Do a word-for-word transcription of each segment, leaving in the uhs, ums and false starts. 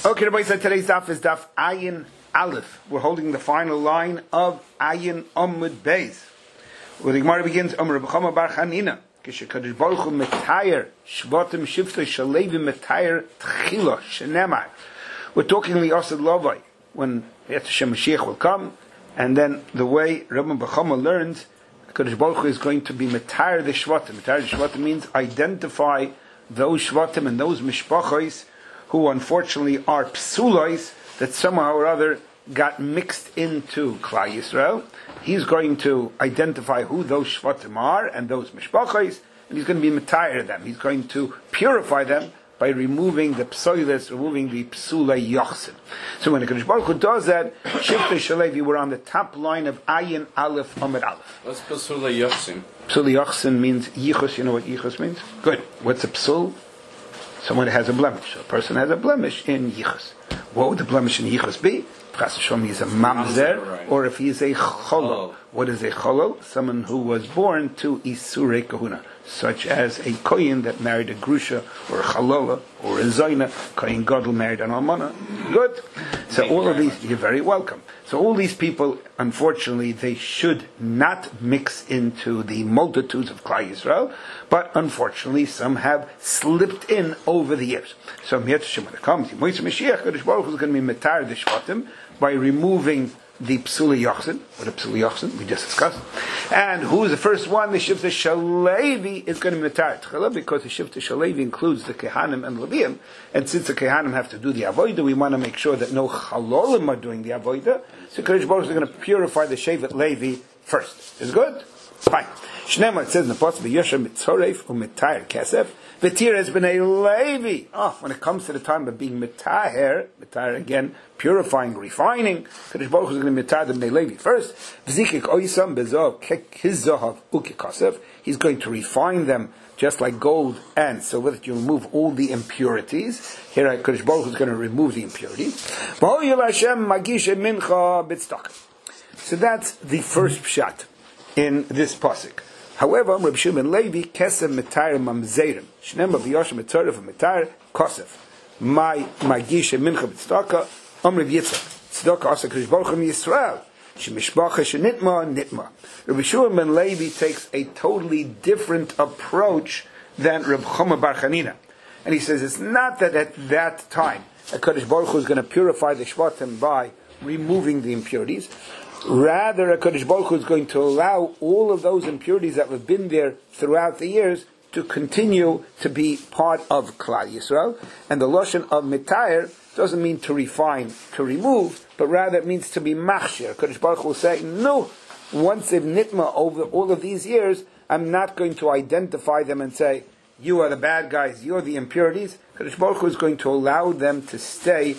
Okay, everybody, so today's daf is daf Ayin Aleph. We're holding the final line of Ayin Amud Beis, where the Gemara begins, Amr Rabbi Chama Bar Chanina, Kishakadosh Baruch Hu Metayer Shvatim Shifta Shalevi Metayer Tchila Shenemar. We're talking the Osad Lovai, when Hashem Mashiach will come, and then the way Rabbi Chama learns, Kadosh Baruch Hu is going to be Metayer the Shvatim. Metayer the Shvatim means identify those Shvatim and those Mishpachos who unfortunately are psulois, that somehow or other got mixed into Klal Yisrael. He's going to identify who those shvatim are and those mishpachos, and he's going to be metayer them. He's going to purify them by removing the psoiles, removing the psulei yochsin. So when the Kadosh Baruch Hu does that, Shiftei Shalevi, we're on the top line of Ayin Aleph Amud Aleph. What's psulei yochsin? Psulei yochsin means yichus. You know what yichus means? Good. What's a psul? Someone has a blemish. A person has a blemish in yichus. What would the blemish in yichus be? Chas v'shalom, he's a mamzer, or if he's a cholol. What is a cholol? Someone who was born to isurei kahuna, such as a kohen that married a grusha, or a chalola, or a zayna. Kohen gadol married an almana. Good. So all of these, you're very welcome. So all these people, unfortunately, they should not mix into the multitudes of Klal Yisrael, but unfortunately, some have slipped in over the years. So when it comes to Moishe Mashiach, Kadosh Baruch Hu is going to be metar the shvatim by removing the psulei yochsin, or the psulei yochsin we just discussed. And who is the first one? The Shiftei Shalevi is going to be metar tchila, because the Shiftei Shalevi includes the Kehanim and Leviim, and since the Kehanim have to do the avodah, we want to make sure that no chalolim are doing the avodah. So Kadosh Baruch Hu is going to purify the Shevet Levi first. Is good? Fine. Shnema, it says in the Pasuk, V'yosher mitzoref u'metayer kesef, v'tir es b'nei Levi. Oh, when it comes to the time of being metaher, metaher again, purifying, refining, Kadosh Baruch Hu is going to be metaher the b'nei Levi first. V'zikik oisam bezav kekizzahav u'kekasef. He's going to refine them just like gold and silver, that you remove all the impurities. Here, Kadosh Baruch Hu is going to remove the impurities. V'hoyev Hashem magishe mincha b'tzedakah. So that's the first pshat in this pasuk. However, Rabbi Shimon Levi kesef metayer mamzerim shneim b'yosher mitzoref u'metayer kosef my magishe mincha b'tzedakah Amr Yitzchak tzedakah asa Kadosh Baruch Hu Yisrael shemishpacha shenitma nitma. Rabbi Shimon Levi takes a totally different approach than Rabbi Chama Bar Chanina, and he says it's not that at that time Kadosh Baruch Hu is going to purify the shvatim by removing the impurities. Rather, HaKadosh Baruch Hu is going to allow all of those impurities that have been there throughout the years to continue to be part of Klal Yisrael. And the Lashon of Metayer doesn't mean to refine, to remove, but rather it means to be machshir. HaKadosh Baruch Hu will say, no, once they've nitma over all of these years, I'm not going to identify them and say, you are the bad guys, you're the impurities. HaKadosh Baruch Hu is going to allow them to stay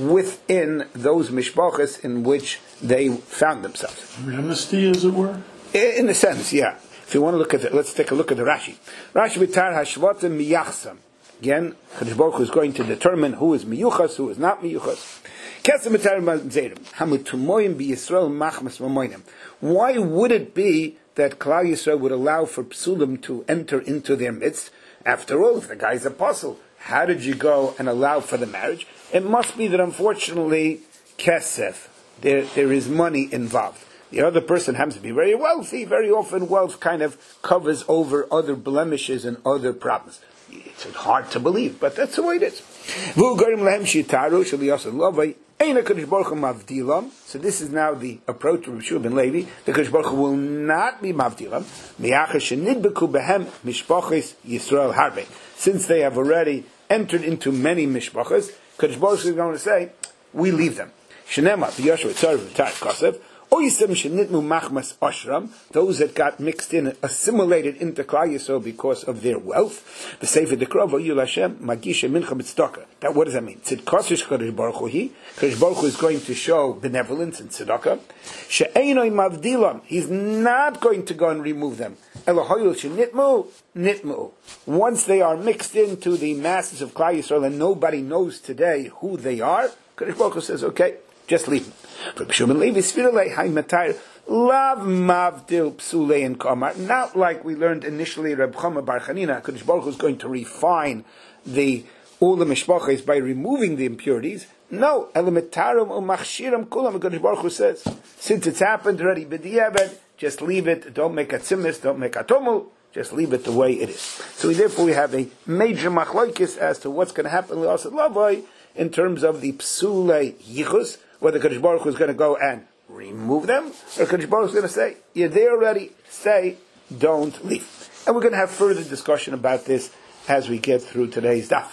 within those mishpachos in which they found themselves. Amnesty, as it were? In a sense, yeah. If you want to look at it, let's take a look at the Rashi. Rashi b'tar hashvatim miyachsam. Again, Kadosh Baruch Hu is going to determine who is miyuchas, who is not miyuchas. Kesem b'tar mamzerim hamutumoyim b'Yisrael machmas mamoyim. Why would it be that Klal Yisrael would allow for psulim to enter into their midst? After all, if the guy's apostle, how did you go and allow for the marriage? It must be that unfortunately, kesef, there, there is money involved. The other person happens to be very wealthy. Very often wealth kind of covers over other blemishes and other problems. It's hard to believe, but that's the way it is. So this is now the approach of Rabbi Shua ben Levi. The Kadosh Baruch Hu will not be mavdilam, since they have already entered into many mishpachos. Kadosh Baruch Hu is going to say, we leave them. Shenema v'yosher tzar v'tar kasev. Those that got mixed in, assimilated into Klal Yisrael because of their wealth. The Sefer Dekrova Yul Hashem Magisha Mincha B'Tzedakah. That, what does that mean? Tzedkasish Kadosh Baruch Hu Hi. Kadosh Baruch Hu is going to show benevolence and tzedakah. She'einoi Mavdilam. He's not going to go and remove them. Elohayul Shenitmu Nitmu. Once they are mixed into the masses of Klal Yisrael and nobody knows today who they are, Kadosh Baruch Hu says, okay, just leave them. Rabbi Shimon Levi Sviralei Hay Matayer Lav Mavdil Psulei and Kamar. Not like we learned initially, Rabbi Chama Bar Chanina. Kadosh Baruch Hu is going to refine the all the mishpacha is by removing the impurities. No, elementarum umachshiram kulam. HaKadosh Baruch Hu says, since it's happened already, b'diavad, just leave it. Don't make a tzimis, don't make a tomul. Just leave it the way it is. So therefore we have a major machlokes as to what's going to happen with Asad Lavai in terms of the psule yichus, whether Kadosh Baruch Hu is going to go and remove them, or Kadosh Baruch Hu is going to say, you're there already, stay, don't leave. And we're going to have further discussion about this as we get through today's daf.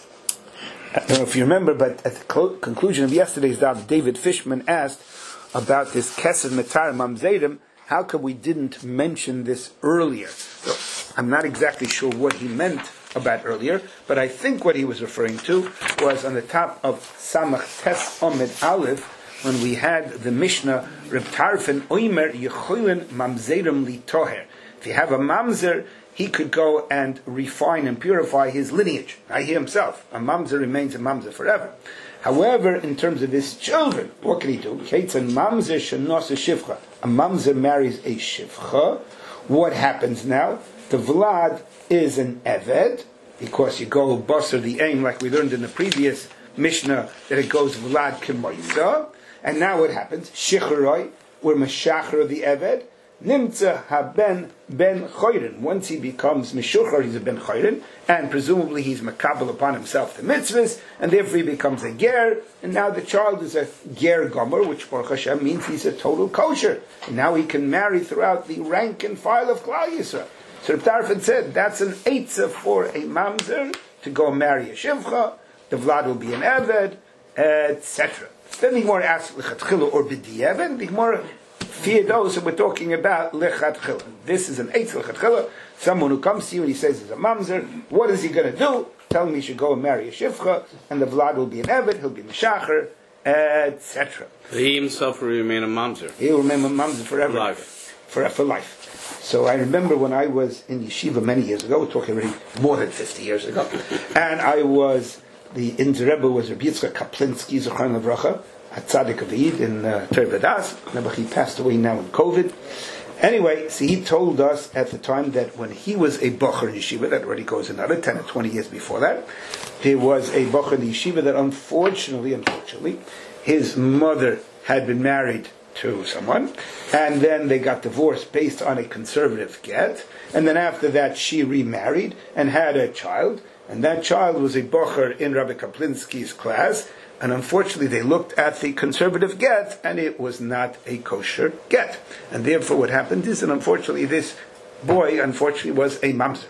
I don't know if you remember, but at the clo- conclusion of yesterday's daf, David Fishman asked about this Kesed Metar Mamzerim. How come we didn't mention this earlier? So I'm not exactly sure what he meant about earlier, but I think what he was referring to was on the top of Samach Tes Omed Aleph, when we had the Mishnah, Reb Tarfon Oimer Yechoilin Mamzerim Li Toher. If you have a mamzer, he could go and refine and purify his lineage. I he himself. A mamzer remains a mamzer forever. However, in terms of his children, what can he do? Keitzan mamzer shenos a shivcha. A mamzer marries a shivcha. What happens now? The vlad is an eved, because you go basar the aim, like we learned in the previous Mishnah, that it goes vlad kemoitza. And now what happens? Shicharoi, we're mashachar the eved. Nimtza haben ben choyren. Once he becomes mishuchar, he's a ben choyren, and presumably he's makabel upon himself the mitzvahs, and therefore he becomes a ger, and now the child is a ger gomer, which Baruch Hashem means he's a total kosher. And now he can marry throughout the rank and file of Klal Yisrael. So Reb Tarfon said that's an eitzah for a mamzer to go marry a shivcha. The vlad will be an eved, et cetera. Then the Gemara asks lechatchila or b'di'eved. The Gemara fear those that we're talking about lechatchila. This is an eitzah lechatchila. Someone who comes to you and he says he's a mamzer. What is he going to do? Tell him he should go and marry a shivcha, and the vlad will be an eved. He'll be mishacher, et cetera. He himself will remain a mamzer. He will remain a mamzer forever, Life. for for life. So I remember when I was in yeshiva many years ago. We're talking already more than fifty years ago, and I was. The Inzer Rebbe was Rabbi Yitzchak Kaplinsky, Zechron Levracha, at Tzadik Avid in uh, Torah Vadas. Remember, he passed away now in COVID. Anyway, so he told us at the time that when he was a Bocher in Yeshiva, that already goes another ten or twenty years before that, there was a Bocher in the Yeshiva that unfortunately, unfortunately, his mother had been married to someone, and then they got divorced based on a conservative get, and then after that she remarried and had a child. And that child was a bocher in Rabbi Kaplinsky's class, and unfortunately they looked at the conservative get, and it was not a kosher get. And therefore what happened is that unfortunately this boy, unfortunately, was a mamzer.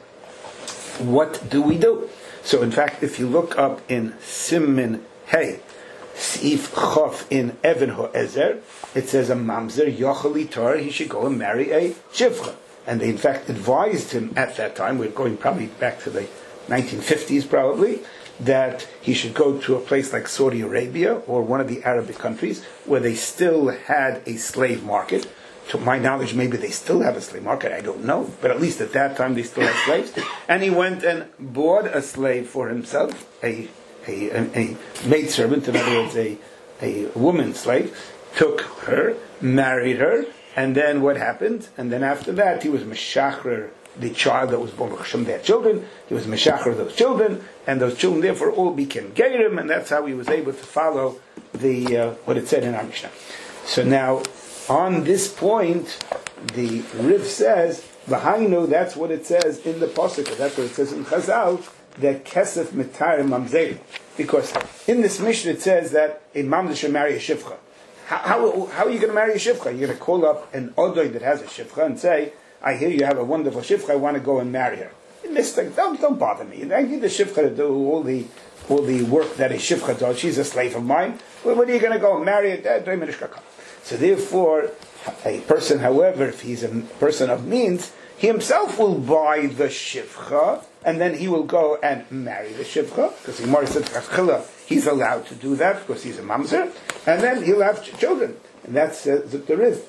What do we do? So in fact, if you look up in Simin Hey, Sif Chof in Even Ho'ezer, it says a mamzer, yochali tor, he should go and marry a shivcha. And they in fact advised him at that time, we're going probably back to the nineteen fifties probably, that he should go to a place like Saudi Arabia or one of the Arabic countries where they still had a slave market. To my knowledge, maybe they still have a slave market, I don't know, but at least at that time they still had slaves. And he went and bought a slave for himself, a a, a, a maidservant, in other words, a, a woman slave, took her, married her, and then what happened? And then after that he was Meshachrer, the child that was born with Hashem, their children. He was Meshachar those children, and those children therefore all became Geirim, and that's how he was able to follow the uh, what it said in our Mishnah. So now, on this point, the Riv says, V'hainu, that's what it says in the Pasuk, that's what it says in Chazal, that Kesef Mitar Mamzer. Because in this Mishnah it says that a Mamzer should marry a Shivcha. How, how, how are you going to marry a Shivcha? You're going to call up an Odoy that has a Shivcha and say, I hear you have a wonderful shivcha, I want to go and marry her. Mister, don't, don't bother me. I need the shivcha to do all the all the work that a shivcha does. She's a slave of mine. Well, when are you going to go and marry her? So therefore, a person, however, if he's a person of means, he himself will buy the shivcha, and then he will go and marry the shivcha, because the Gemara said, he's allowed to do that, because he's a mamzer, and then he'll have ch- children. And that's uh, the Riv.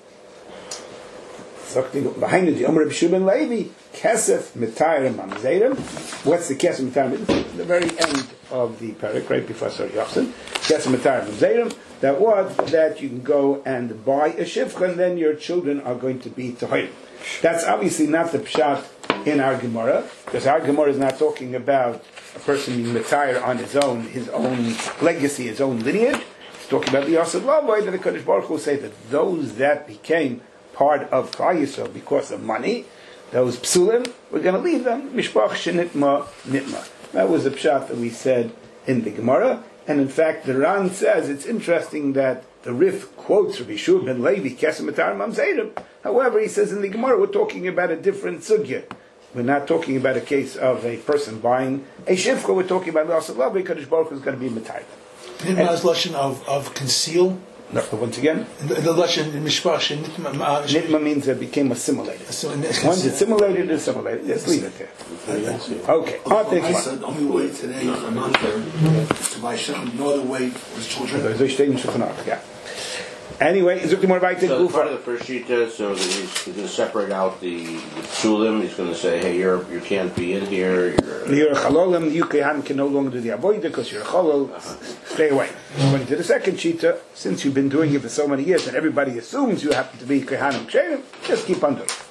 Behind the Omer B'Shubin Levi, Kesef Mitayrim Mamzerim. What's the Kesef Mitayrim? The very end of the parak, right before Sar Yochsen. Kesef Mitayrim Mamzerim. That was that you can go and buy a shivcha, and then your children are going to be Tahorim. That's obviously not the pshat in our Gemara, because our Gemara is not talking about a person being Matayr on his own, his own legacy, his own lineage. It's talking about the Yosef Lavoy, that the Kodesh Baruch Hu say that those that became part of Klal Yisrael because of money, those psulim, we're going to leave them. Mishpach shenitma nitma. That was the pshat that we said in the Gemara. And in fact, the Ran says it's interesting that the Rif quotes Rabbi Shua ben Levi, Kesem Matar Mamzerim. However, he says in the Gemara, we're talking about a different sugya. We're not talking about a case of a person buying a shivcha. We're talking about Yosef Lavoy, Kodesh Baruch Hu is going to be Matar. Nitma is lashon of of conceal. No, once again, the, the lashon in mishpach nitma. Nitma means it became assimilated. Once it's assimilated, it's assimilated. Just leave it there. Okay. I said the only way today for a non-parent to buy shechem, no other way for his children. Yeah. Anyway, is looking more right to so part of the first sheet does, so that he's, he's going to separate out the, the psulim. He's going to say, hey, you're you can't be in here. You're, you're a chalolim. You can, can no longer do the avodah because you're a chalol. Uh-huh. Stay away. According to the second sheet, since you've been doing it for so many years and everybody assumes you happen to be kehanim ksherim, just keep on doing it.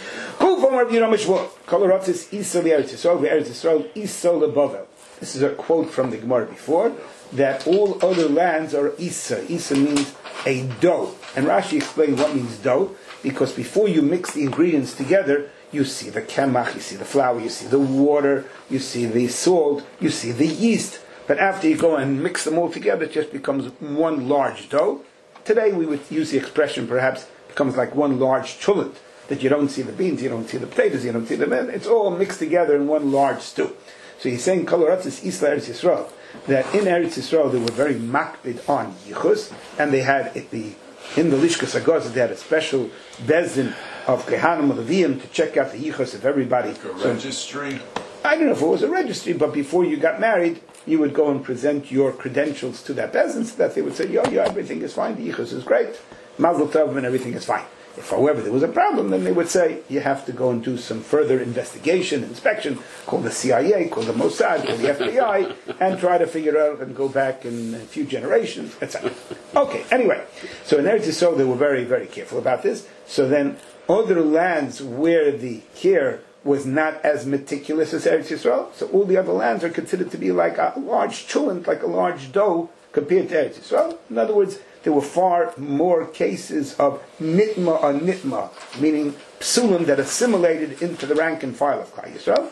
This is a quote from the Gemara before, that all other lands are Isa. Isa means a dough. And Rashi explained what means dough, because before you mix the ingredients together, you see the kemach, you see the flour, you see the water, you see the salt, you see the yeast. But after you go and mix them all together, it just becomes one large dough. Today we would use the expression, perhaps, becomes like one large chulent, that you don't see the beans, you don't see the potatoes, you don't see the men. It's all mixed together in one large stew. So he's saying, Kol Aratzis Isla Eretz Yisrael, that in Eretz Yisrael they were very makbid on yichus, and they had it, the in the Lishkas Hagos they had a special bezin of Kehanim Leviyim to check out the yichus of everybody. A registry. So, I don't know if it was a registry, but before you got married, you would go and present your credentials to that bezin, so that they would say, yo, yo, everything is fine, the yichus is great, Mazel Tov, and everything is fine. If, however, there was a problem, then they would say, you have to go and do some further investigation, inspection, call the C I A, call the Mossad, call the F B I, and try to figure out and go back in a few generations, et cetera. Okay, anyway, so in Eretz Yisrael, they were very, very careful about this. So then, other lands where the care was not as meticulous as Eretz Yisrael, so all the other lands are considered to be like a large chulent, like a large dough, compared to Eretz Yisrael. In other words, there were far more cases of nitma or nitma, meaning psulim that assimilated into the rank and file of Klal Yisrael.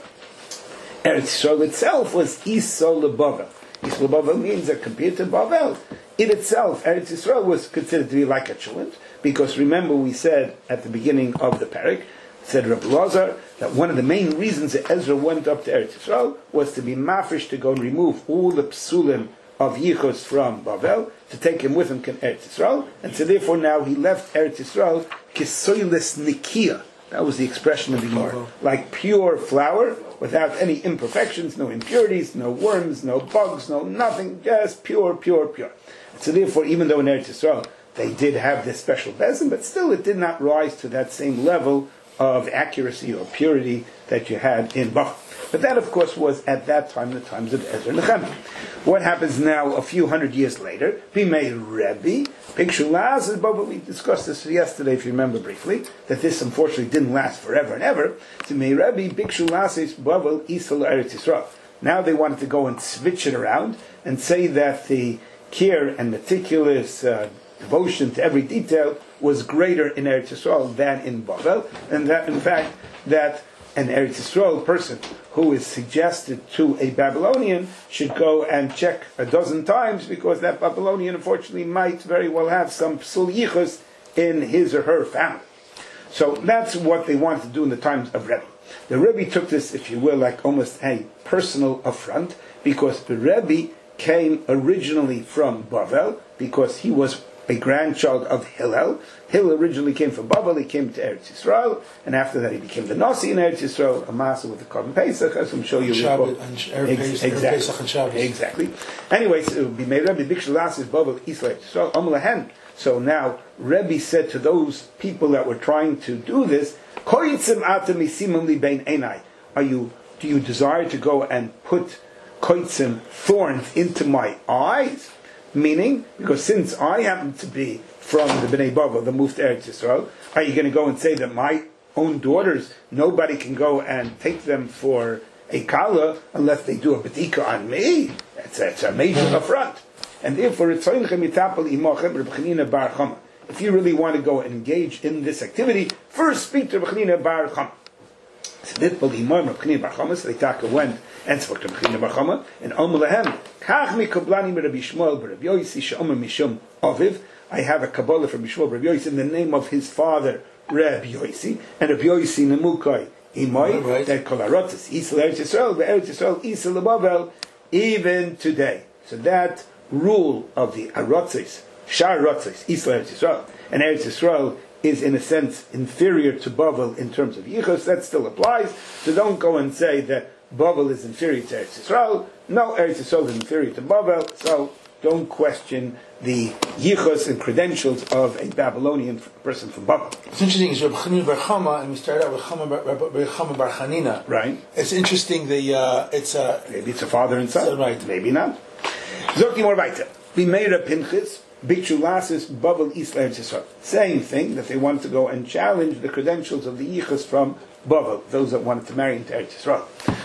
Eretz Yisrael itself was Isol Bavel. Isol Bavel means that compared to Bavel, in itself, Eretz Yisrael was considered to be like a chulent, because remember we said at the beginning of the parak, said Rabbi Lazar, that one of the main reasons that Ezra went up to Eretz Yisrael was to be mafresh, to go and remove all the psulim of Yichus from Bavel, to take him with him to Eretz Yisrael, and so therefore now he left Eretz Yisrael kisoilis nikia. That was the expression of the Gemara, like pure flour, without any imperfections, no impurities, no worms, no bugs, no nothing, just pure, pure, pure. And so therefore, even though in Eretz Yisrael they did have this special bezin, but still it did not rise to that same level of accuracy or purity that you had in Bavel. But that, of course, was at that time the times of Ezra and Nehemiah. What happens now, a few hundred years later? Bimei Rebbe, Pikshu Laz, but we discussed this yesterday, if you remember briefly, that this unfortunately didn't last forever and ever. Bimei Rebbe, Pikshu Laz, Bavel, Isal Eretz Yisrael. Now they wanted to go and switch it around and say that the care and meticulous uh, devotion to every detail was greater in Eretz Yisrael than in Bavel, and that, in fact, that an Eretz Yisrael person who is suggested to a Babylonian should go and check a dozen times, because that Babylonian, unfortunately, might very well have some psul yichus in his or her family. So that's what they wanted to do in the times of Rebbe. The Rebbe took this, if you will, like almost a personal affront, because the Rebbe came originally from Bavel, because he was a grandchild of Hillel. Hillel originally came from Bavel, he came to Eretz Yisrael, and after that he became the Nasi in Eretz Yisrael, a master with the Korban Pesach, as I'm sure you recall. Exactly. Exactly. Anyway, so we made Rebbe Bikshul Lasis Bavel Israel Yisrael Amlahen. So now Rebbe said to those people that were trying to do this, Are you? Do you desire to go and put koitzim, thorns, into my eyes? Meaning, because since I happen to be from the Bnei Bavel, the moved to Eretz Yisrael, are you going to go and say that my own daughters, nobody can go and take them for a kala unless they do a bedika on me. It's a, it's a major affront. And therefore, if you really want to go and engage in this activity, first speak to Rabbi Chanina bar Chama. So they talk went and spoke to Rabbi Chanina bar Chama, and Omer lehem, Kach mi kablani mi Rabbi Shmuel bar Rabbi Yosi she'omer mishum aviv. I have a Kabbalah from Rabbi Shmuel bar Rabbi Yosi in the name of his father, Rabbi Yosi, and Rabbi Yosi nemukai imoi, that kol harotzis, Yisrael Eretz Yisrael, Eretz Yisrael, Yisrael lebavel, even today. So that rule of the Arotzis, Shar Rotzis, Yisrael Eretz Yisrael, and Eretz Yisrael is in a sense inferior to Bavel in terms of Yichus. That still applies. So don't go and say that Bavel is inferior to Eretz Yisrael. No, Eretz Yisrael is inferior to Bavel. So don't question the Yichus and credentials of a Babylonian person from Bavel. It's interesting. It's Rabbi Chanina bar Chama, and we started out with Chama bar, Rabbi Chama bar Chanina. Right. It's interesting. The uh, it's a uh, maybe it's a father and son. Right. Maybe not. Zokti more weiter. We made a Pinchas. Bichulasis Bavel Yisrael Yisrael. Same thing, that they wanted to go and challenge the credentials of the Yichus from Bavel, those that wanted to marry into Eretz Yisrael.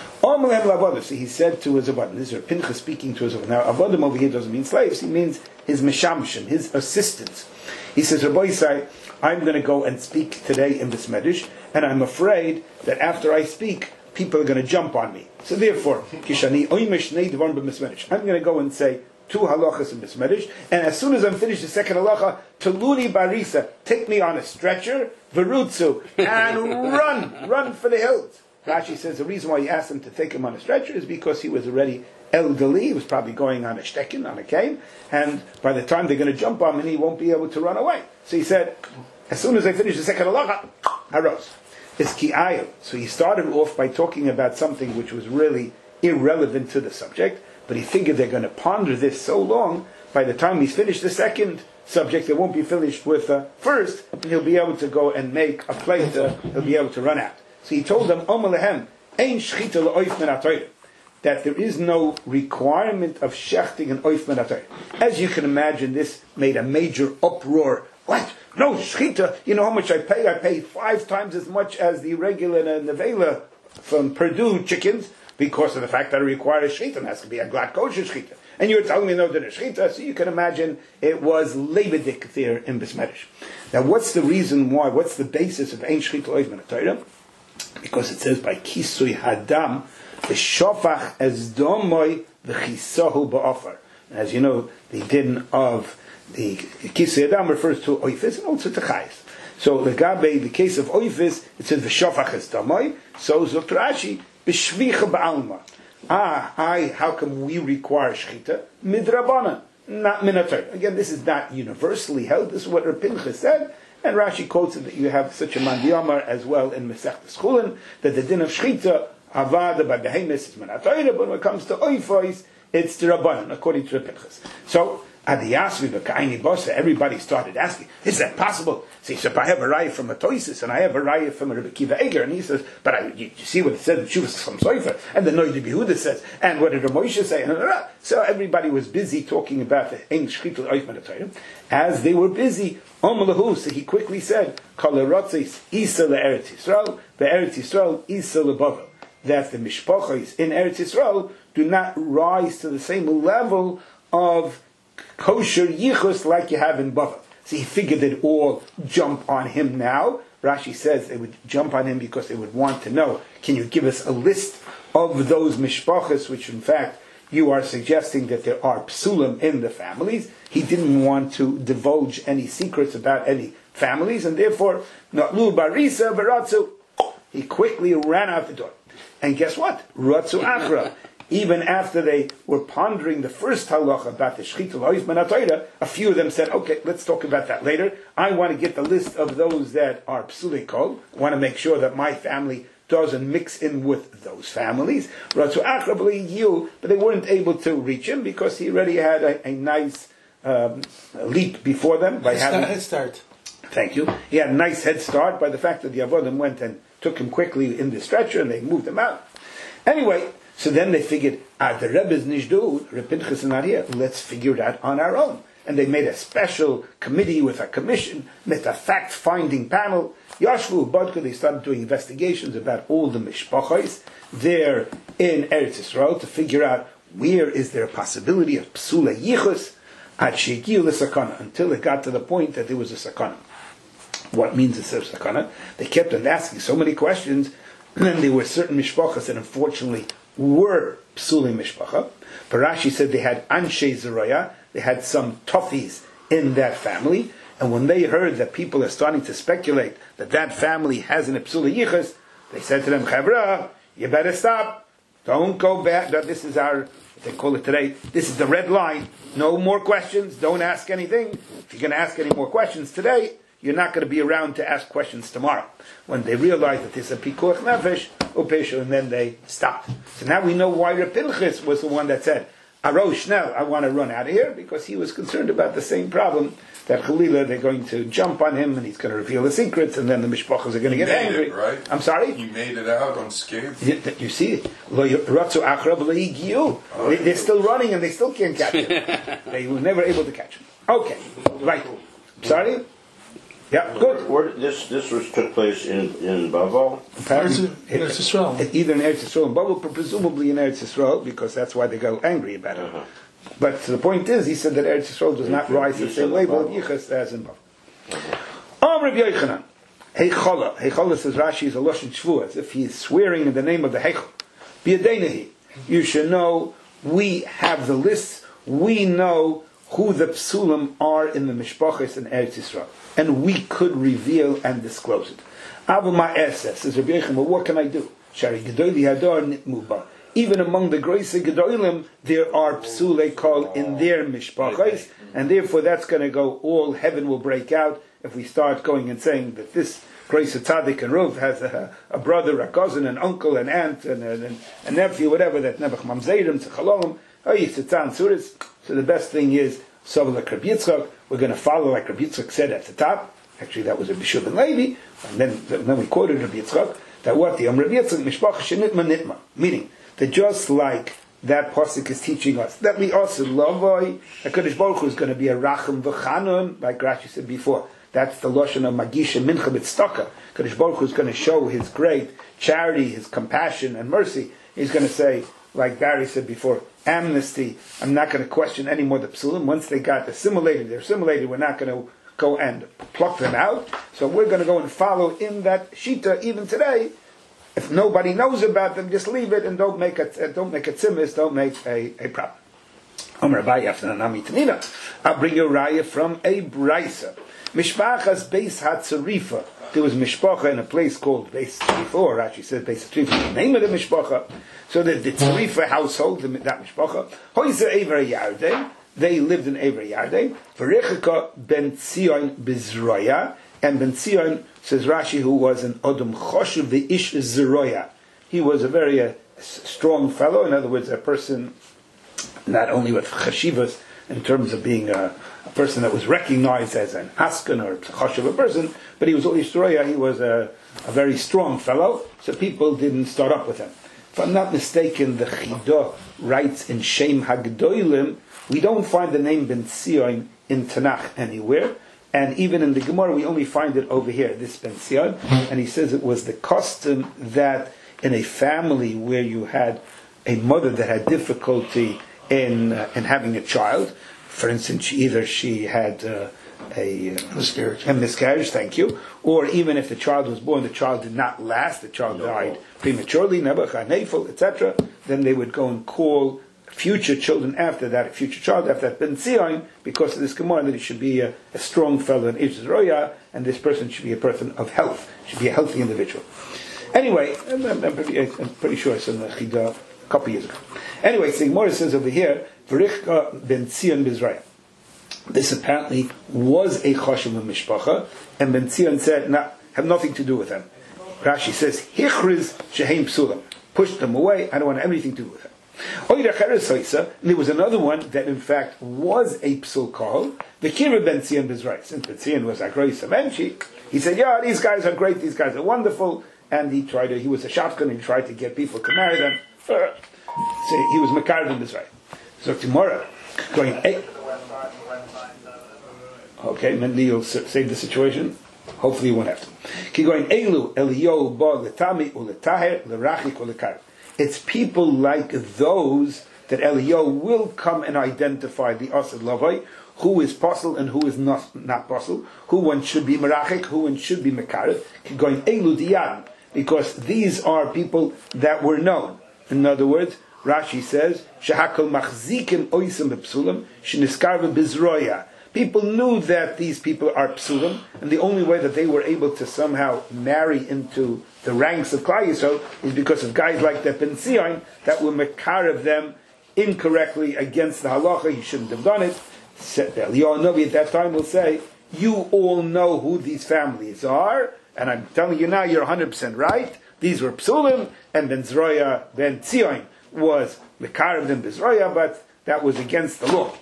So he said to his Avodim, this is Pinchas speaking to his Avodim. Now, Avodim over here doesn't mean slaves, he means his Meshamshim, his assistants. He says, Rabbi Yisai, I'm going to go and speak today in this Medish, and I'm afraid that after I speak, people are going to jump on me. So therefore, Kishani Oimish Nei Dvarim b'Mismedish. I'm going to go and say two halachas in Mismedish, and as soon as I'm finished the second halacha, Taluni Barisa, take me on a stretcher, Verutsu, and run, run for the hills. Rashi says the reason why he asked him to take him on a stretcher is because he was already elderly, he was probably going on a shtekin, on a cane, and by the time they're going to jump on him, he won't be able to run away. So he said, as soon as I finish the second halacha, I rose. It's ki'ayel. So he started off by talking about something which was really irrelevant to the subject, but he figured they're going to ponder this so long, by the time he's finished the second subject, it won't be finished with the first, and he'll be able to go and make a plate, uh, he'll be able to run out. So he told them, Omer lehem, ein shchita le'oif min ha'torah, that there is no requirement of shechting an oif min ha'torah. As you can imagine, this made a major uproar. What? No, shchita, you know how much I pay? I pay five times as much as the regular nevela from Purdue chickens, because of the fact that it requires shchita. It has to be a glad kosher shchita. And you're telling me no that it's shchita, so you can imagine it was lebedik there in Bismedish. Now what's the reason why, what's the basis of ein shchita oif min ha'torah? Because it says by kisui hadam, the shofach as domoy the chisahu ba'ofar. As you know, the din of the kisui hadam refers to oifis and also to chayis. So the gabe, the case of oifis, it says the shofach as domoy. So Zok Rashi, b'shvicha ba'alma. Ah, I, how come we require shchita? Midrabanan, not minator. Again, this is not universally held. This is what Rav Pinchas said. And Rashi quotes it that you have such a mandiyamar as well in Masechtas Chulin, that the din of shchita, avada by behemis is minator, but when it comes to oifos, it's the rabbanan, according to Rav Pinchas. So, Adiyasvi b'ka'ini bosa, everybody started asking, is that possible? So he said, I have a raya from a Toisis, and I have a raya from a Rebbe Kiva Eger, and he says, but I, you, you see what it says in Shuvas from Soifer, and the Noida Behuda says, and what did Ramosha say? And, and, and, so everybody was busy talking about the Ein Shchitul Oif Menatayim. As they were busy, Omelahu, so he quickly said, Kol Erotzis Isa le'Eretz Yisrael, ve'Eretz Yisrael Isa le'Bavel. That the Mishpachos in Eretz Yisrael do not rise to the same level of kosher yichus like you have in Bavel. So he figured they'd all jump on him now. Rashi says they would jump on him because they would want to know, can you give us a list of those mishpachas, which in fact you are suggesting that there are psulim in the families. He didn't want to divulge any secrets about any families, and therefore, Natlu Barisa Baratzu, he quickly ran out the door. And guess what? Ratzu Achra. Even after they were pondering the first halacha about the shchitul ha'oif min ha'torah, a few of them said, okay, let's talk about that later. I want to get the list of those that are psulei kol. I want to make sure that my family doesn't mix in with those families. But they weren't able to reach him because he already had a, a nice um, leap before them. By head having, head start. Thank you. He had a nice head start by the fact that the Avodim went and took him quickly in the stretcher and they moved him out. Anyway, so then they figured, ah, the Rebbe's nishdu, Reb Pinchas is not here, let's figure it out on our own. and they made a special committee with a commission, met a fact-finding panel. Yashvu Bodka, they started doing investigations about all the mishpachos there in Eretz Yisrael to figure out where is there a possibility of psula yichus at shegiu l'sakana, until it got to the point that there was a sakana. What means it's a sakana? They kept on asking so many questions, and then there were certain mishpachas that unfortunately were psuli mishpacha. Parashi said they had anshe zeroya, they had some toughies in that family, and when they heard that people are starting to speculate that that family has an psula yichus, they said to them, Chavra, you better stop. Don't go back. This is our, they call it today, this is the red line. No more questions. Don't ask anything. If you're going to ask any more questions today, you're not going to be around to ask questions tomorrow. When they realize that there's a pikuach nefesh, upeshu, and then they stop. So now we know why Reb Pinchas was the one that said, Arosh, now I want to run out of here, because he was concerned about the same problem, that Chalila, they're going to jump on him, and he's going to reveal the secrets, and then the mishpachas are going to get made angry. It, right? I'm sorry? He made it out unscathed. You, you see, they're still running, and they still can't catch him. They were never able to catch him. Okay, right. Sorry? Yeah, good. Where, this this was took place in in Bavel. Apparently, Eretz Yisrael. it- Either in Eretz Yisrael and Babel, but presumably in Eretz Yisrael, because that's why they go angry about it. Uh-huh. But the point is, he said that Eretz Yisrael does not rise to the same level of Yichus as in Babel. Om Rabbi Yochanan, Heichola. Heichola says Rashi is a Lashon Shvuah, as if he is swearing in the name of the Heichol. B'yadeinahi. You should know, we have the list, we know who the psulim are in the mishpachos in Eretz Yisrael, and we could reveal and disclose it. Avu ma'eseh, says Rabbi Yochanan, well, what can I do? Shari gedoli hadar nitmu ba. Even among the Greise Gedolim, there are psulei kol in their mishpachos, and therefore that's going to go, all heaven will break out if we start going and saying that this Greise Tzaddik and Ruv has a, a brother, a cousin, an uncle, an aunt, and a, a nephew, whatever, that Nebuch Mamzeirim, Tzachalolim, oh, Yitzhak Suris. So the best thing is, Sovla Rabbi Yitzchak, we're going to follow like Rabbi Yitzchak said at the top. Actually, that was a Bishul ben Levi, and then, then we quoted Rabbi Yitzchak, that what the Am Rabbi Yitzchak, Mishpach Shenitma Nitma, meaning that just like that pasuk is teaching us, that we also lovoi, HaKadosh Baruch Hu is going to be a Racham V'chanun, like Rashi said before. That's the Lashon of Magisha Mincha B'tztaka. HaKadosh Baruch Hu is going to show His great charity, His compassion and mercy. He's going to say, like Barry said before, amnesty. I'm not going to question any more the psulim. Once they got assimilated, they're assimilated, we're not going to go and pluck them out. So we're going to go and follow in that shita even today. If nobody knows about them, just leave it and don't make a don't make a tzimis, don't make a, a problem. I'll bring you a raya from a brisa. Mishpachas Beis Hatzarifa. There was mishpacha in a place called Beis before. Rashi says Beis Hatzarifa, the name of the mishpacha. So the, the Tzarifa household, the, that mishpacha, Hoyze Ever Yardei. They lived in Ever Yardei. Verichika ben Tzion Bizroya. And Ben Tzion, says Rashi, who was an Odom Choshev the Ish Zeroya. He was a very uh, strong fellow. In other words, a person not only with chashivas in terms of being a, a person that was recognized as an askan or chashiv a person, but he was only Zeroya. He was a, a very strong fellow. So people didn't start up with him. If I'm not mistaken, the Chidah writes in Shem Hagdoilim, we don't find the name Ben Tzion in Tanakh anywhere. And even in the Gemara, we only find it over here, this Ben Tzion. And he says it was the custom that in a family where you had a mother that had difficulty in uh, in having a child, for instance, she, either she had uh, a, uh, Miscarriage. a miscarriage, thank you, or even if the child was born, the child did not last, the child died prematurely, Nebuchadnezzar, et cetera, then they would go and call future children after that, a future child after that, Ben Tzion, because of this Gemara, that he should be a, a strong fellow in Ish Zeroya, and this person should be a person of health, should be a healthy individual. Anyway, I'm, I'm, pretty, I'm pretty sure it's in the Chidah a couple years ago. Anyway, so the Gemara says over here, Verichka Ben Tzion Bizraya. This apparently was a Choshev Mishpacha, and Ben Tzion said, nah, have nothing to do with them. Rashi says, Hichriz Sheheim Psulam. Pushed them away, I don't want anything to do with them. And there was another one that in fact was a psul kol, the Kira Ben Tzion Bizraya. Since Ben Tzion was a great Savenchi, he said, yeah, these guys are great, these guys are wonderful, and he tried to, he was a shotgun, and he tried to get people to marry them. So he was Makar Ben Bizraya. So tomorrow, going, hey, Okay, maybe you'll save the situation. Hopefully you won't have to. Keep going. Elu Eliyahu ba letami uletaher lerachik ulekar. It's people like those that Eliyahu will come and identify the Asad Lavai, who is possible and who is not not possible, who one should be merachik, who one should be mekarev. Keep going. Elu diyan, because these are people that were known. In other words, Rashi says, Shahakol machzikim oisim bepsulim sheniskar bezroya. People knew that these people are psulim, and the only way that they were able to somehow marry into the ranks of Klal Yisrael is because of guys like the Ben Zion that were mekarev them incorrectly against the halacha. He shouldn't have done it. Eliyahu Novi at that time will say, you all know who these families are, and I'm telling you now, you're one hundred percent right. These were psulim, and Ben Zroya, Ben Zion was mekarev them Bezroya, but that was against the law.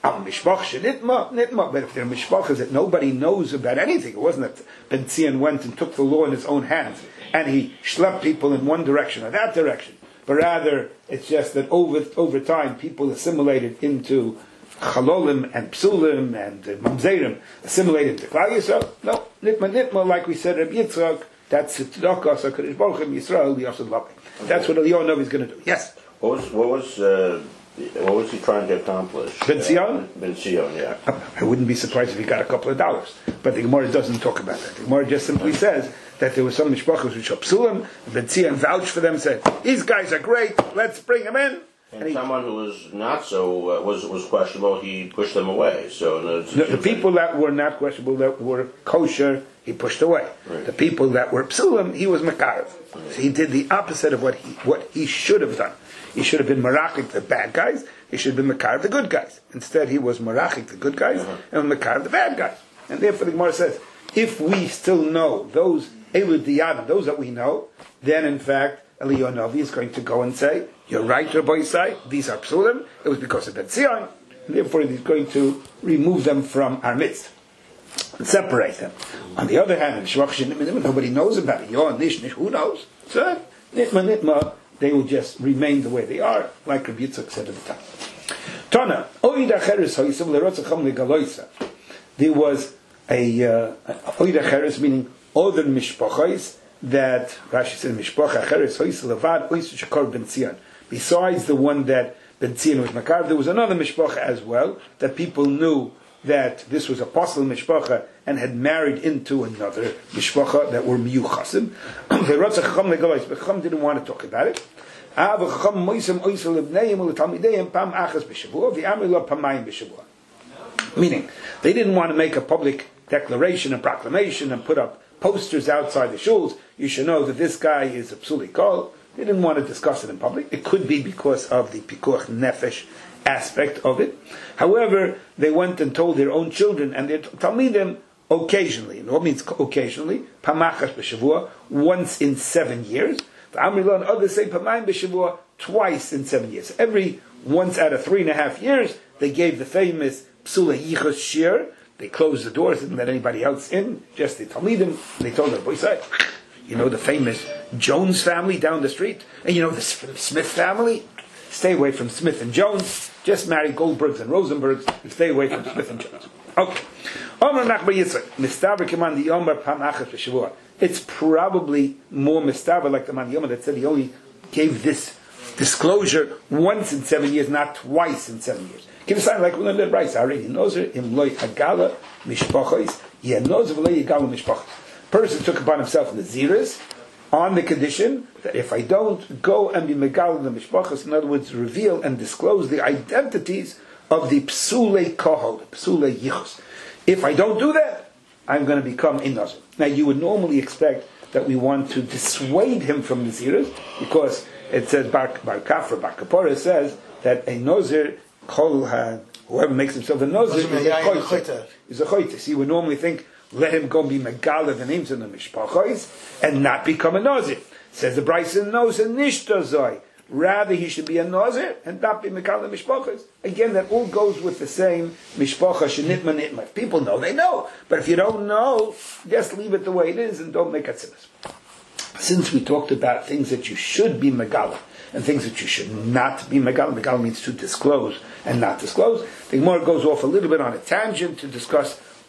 Nitma, nitma. But if they're mishpachas that nobody knows about anything, it wasn't that Ben Zion went and took the law in his own hands and he schlepped people in one direction or that direction, but rather it's just that over over time people assimilated into chalolim and psulim and uh, mamzerim, assimilated into Klal Yisrael. No, nitma, nitma, like we said, Rabbi Yitzchak, that's tzedakah, so Kadosh Baruch Hu Yisrael Yasod Lapi. That's what Eliyahu Novi is going to do. Yes. What was what was uh, what was he trying to accomplish? Ben Zion? Uh, Ben Zion, yeah. I wouldn't be surprised if he got a couple of dollars. But the Gemara doesn't talk about that. The Gemara just simply says that there were some mishpachos which are psulim, and Ben Zion vouched for them, said, these guys are great, let's bring them in. And, and he, someone who was not so, uh, was was questionable, he pushed them away. So no, the, the people that were not questionable, that were kosher, he pushed away. Right. The people that were psulim, he was makarev. Right. So he did the opposite of what he what he should have done. He should have been marachik the bad guys. He should have been makarev the good guys. Instead, he was marachik the good guys uh-huh. and makarev the bad guys. And therefore, the Gemara says, if we still know those Elu Diyadim, those that we know, then in fact, Eliyahu Novi is going to go and say, you're right, Rabbi Yisai, these are psulim. It was because of Ben Zion. And therefore, he's going to remove them from our midst. And separate them. On the other hand, nobody knows about it. Yo, nish, nish, who knows? So, nitma, nitma, they will just remain the way they are, like Rabbi Yitzchak said at the time. Tana, there was a oida cheres, meaning other mishpachos that Rashi said mishpacha cheres hoyis levad hoyis shekar Ben Zion. Besides the one that Ben Zion was makarev, there was another mishpacha as well that people knew that this was a apostle mishpacha and had married into another mishpacha that were miyuchasim. But Chacham didn't want to talk about it. Meaning, they didn't want to make a public declaration and proclamation and put up posters outside the shuls. You should know that this guy is a psuli kol. They didn't want to discuss it in public. It could be because of the pikuach nefesh aspect of it. However, they went and told their own children and their talmidim occasionally. And what means occasionally? Pamachas b'shavua, once in seven years. The Amrillah and others say pamayim b'shavua, twice in seven years. Every once out of three and a half years, they gave the famous psula yichus shir. They closed the doors, didn't let anybody else in, just the talmidim. They told their boys, you know the famous Jones family down the street, and you know the Smith family. Stay away from Smith and Jones. Just marry Goldbergs and Rosenbergs and stay away from Smith and Jones. Okay. It's probably more mistaber like the Man Yoma that said he only gave this disclosure once in seven years, not twice in seven years. Give a sign like we learned in Bryce already. Person took upon himself in the ziras on the condition that if I don't go and be megal in the mishpachas, in other words, reveal and disclose the identities of the psule kohol, psule yichus. If I don't do that, I'm going to become a nazir. Now, you would normally expect that we want to dissuade him from the ziras, because it says Bar, Bar Kafra, Bar Kapora says that a nazir, kol ha, whoever makes himself a nazir, is a choyte. Is a choyte. So you would normally think, let him go be megala the names in the mishpachos and not become a nazir. Says the Bryson knows a nishtazoi. Rather, he should be a nazir and not be megala mishpachos. Again, that all goes with the same mishpacha shenitma nitma. If people know, they know. But if you don't know, just leave it the way it is and don't make atzilas. Since we talked about things that you should be megala and things that you should not be megala, megala means to disclose and not disclose. The Gemara goes off a little bit on a tangent to discuss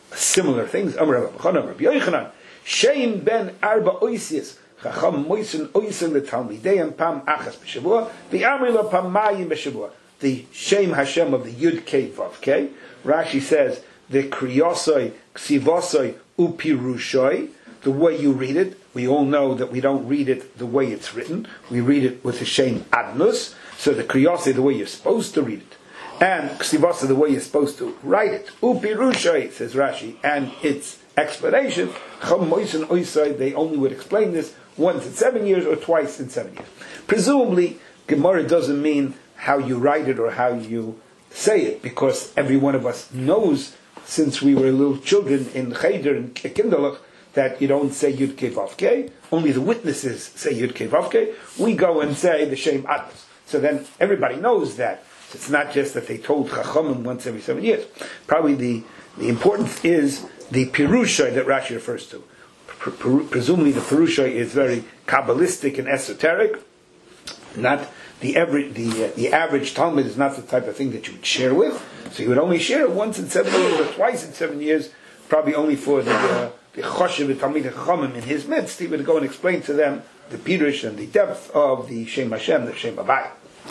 similar things. Amar Rabbi Chanan, Rabbi Yochanan, Shem ben Arba Oisius, Chacham Moisen Oisen leTalmideim Pam Achas b'Shavua, v'Amri lo Pamayim b'Shavua. The Shem Hashem of the Yud Kei Vav Kei. Rashi says the Kriyosoi, Ksivosoi, Upirushoi. The way you read it, we all know that we don't read it the way it's written. We read it with the Shem Adnus. So the Kriyosoi, the way you're supposed to read it, and Ksivosoi, the way you're supposed to write it. Upirushoi, says Rashi, and its explanation, Chom Moisen Oisoi, they only would explain this once in seven years or twice in seven years. Presumably, Gemara doesn't mean how you write it or how you say it, because every one of us knows, since we were little children in Cheder and Kinderlach, that you don't say Yud Kei Vav Kei. Only the witnesses say Yud Kei Vav Kei. We go and say the Shem Adnos. So then everybody knows that. So it's not just that they told Chachamim once every seven years. Probably the, the importance is the Pirusha that Rashi refers to. Presumably the Pirusha is very Kabbalistic and esoteric. Not the average, the, uh, the average Talmud is not the type of thing that you would share with. So you would only share it once in seven years or twice in seven years, probably only for the uh, the Choshev Talmidei Chachamim in his midst. He would go and explain to them the Pirush and the depth of the Shem Hashem, the Shem Havai.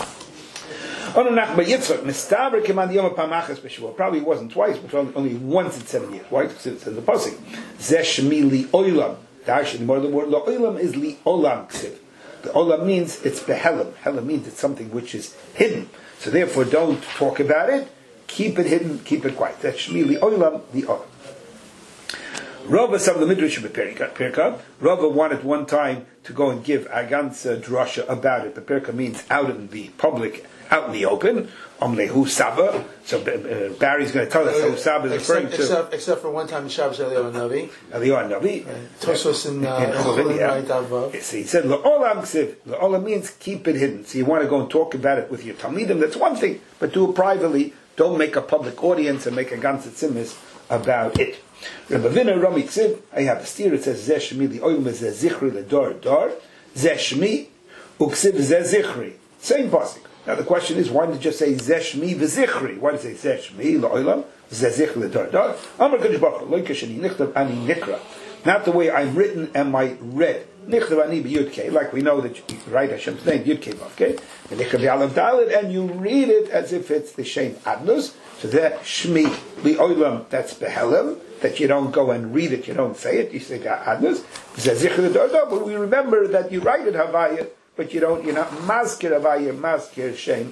Probably it wasn't twice, but only once in seven years. Why? Because it's in the pasuk. Zeshmi li olam. The more the word olam is li olam ksiv. The olam means it's behelim. Helim means it's something which is hidden. So therefore, don't talk about it. Keep it hidden. Keep it quiet. Zeshmi li olam li olam. Rava some of the midrash of Pirka. Rava wanted one time to go and give a ganze drasha about it. The Pirka means out in the public, out in the open. Omlehu Saba. So uh, Barry's going to tell us who Saba is referring except, to. Except, except for one time in Shabbos Eliyahu Navi. Eliyahu Navi. Tosos in Chulin. So he said, La'olam ksiv. La'olam means keep it hidden. So you want to go and talk about it with your Talmidim, that's one thing. But do it privately. Don't make a public audience and make a ganze tzimis about it. Rabbi Vina Rami Ksiv, I have a steer, it says Zeshmi li oilma ze zichri le dor dor, Zeshmi uksiv ze zichri. Same pasuk. Now the question is, why did it just say Zeshmi v'zichri? Why did it say Zeshmi le oilam ze zichri le dor dor? Amar Kadosh Baruch Hu, lo kashani nichtav ani nikra. Not the way I'm written am I read. Nichtav ani b'yud kei, like we know that you write Hashem's name, Yud Kei Vav Kei, and nichtav v'alam dalet, and you read it as if it's the Shem Adnus. So that Shmi li oilam, that's behelim, that you don't go and read it, you don't say it, you say Adnus. But we remember that you write it Havaya, but you don't, you're not Mazkir Havaya, Mazkir Shem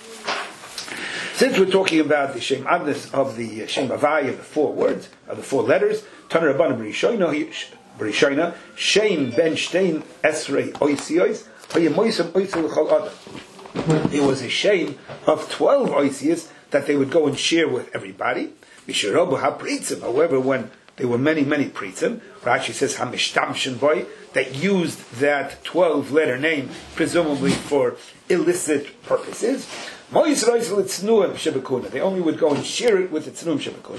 Adnus. Since we're talking about the Shem Adnus of the Shem Havaya, the four words, of the four letters, Taner Rabbanan B'Rishoina, Shem Ben Shtein Esrei Oisios, Hayemoisam Oisil Chol Adam. It was a shame of twelve Oisios that they would go and share with everybody. However, when there were many, many pritzim, Rashi says hamishtamshin boy, that used that twelve-letter name presumably for illicit purposes. They only would go and share it with the tznuim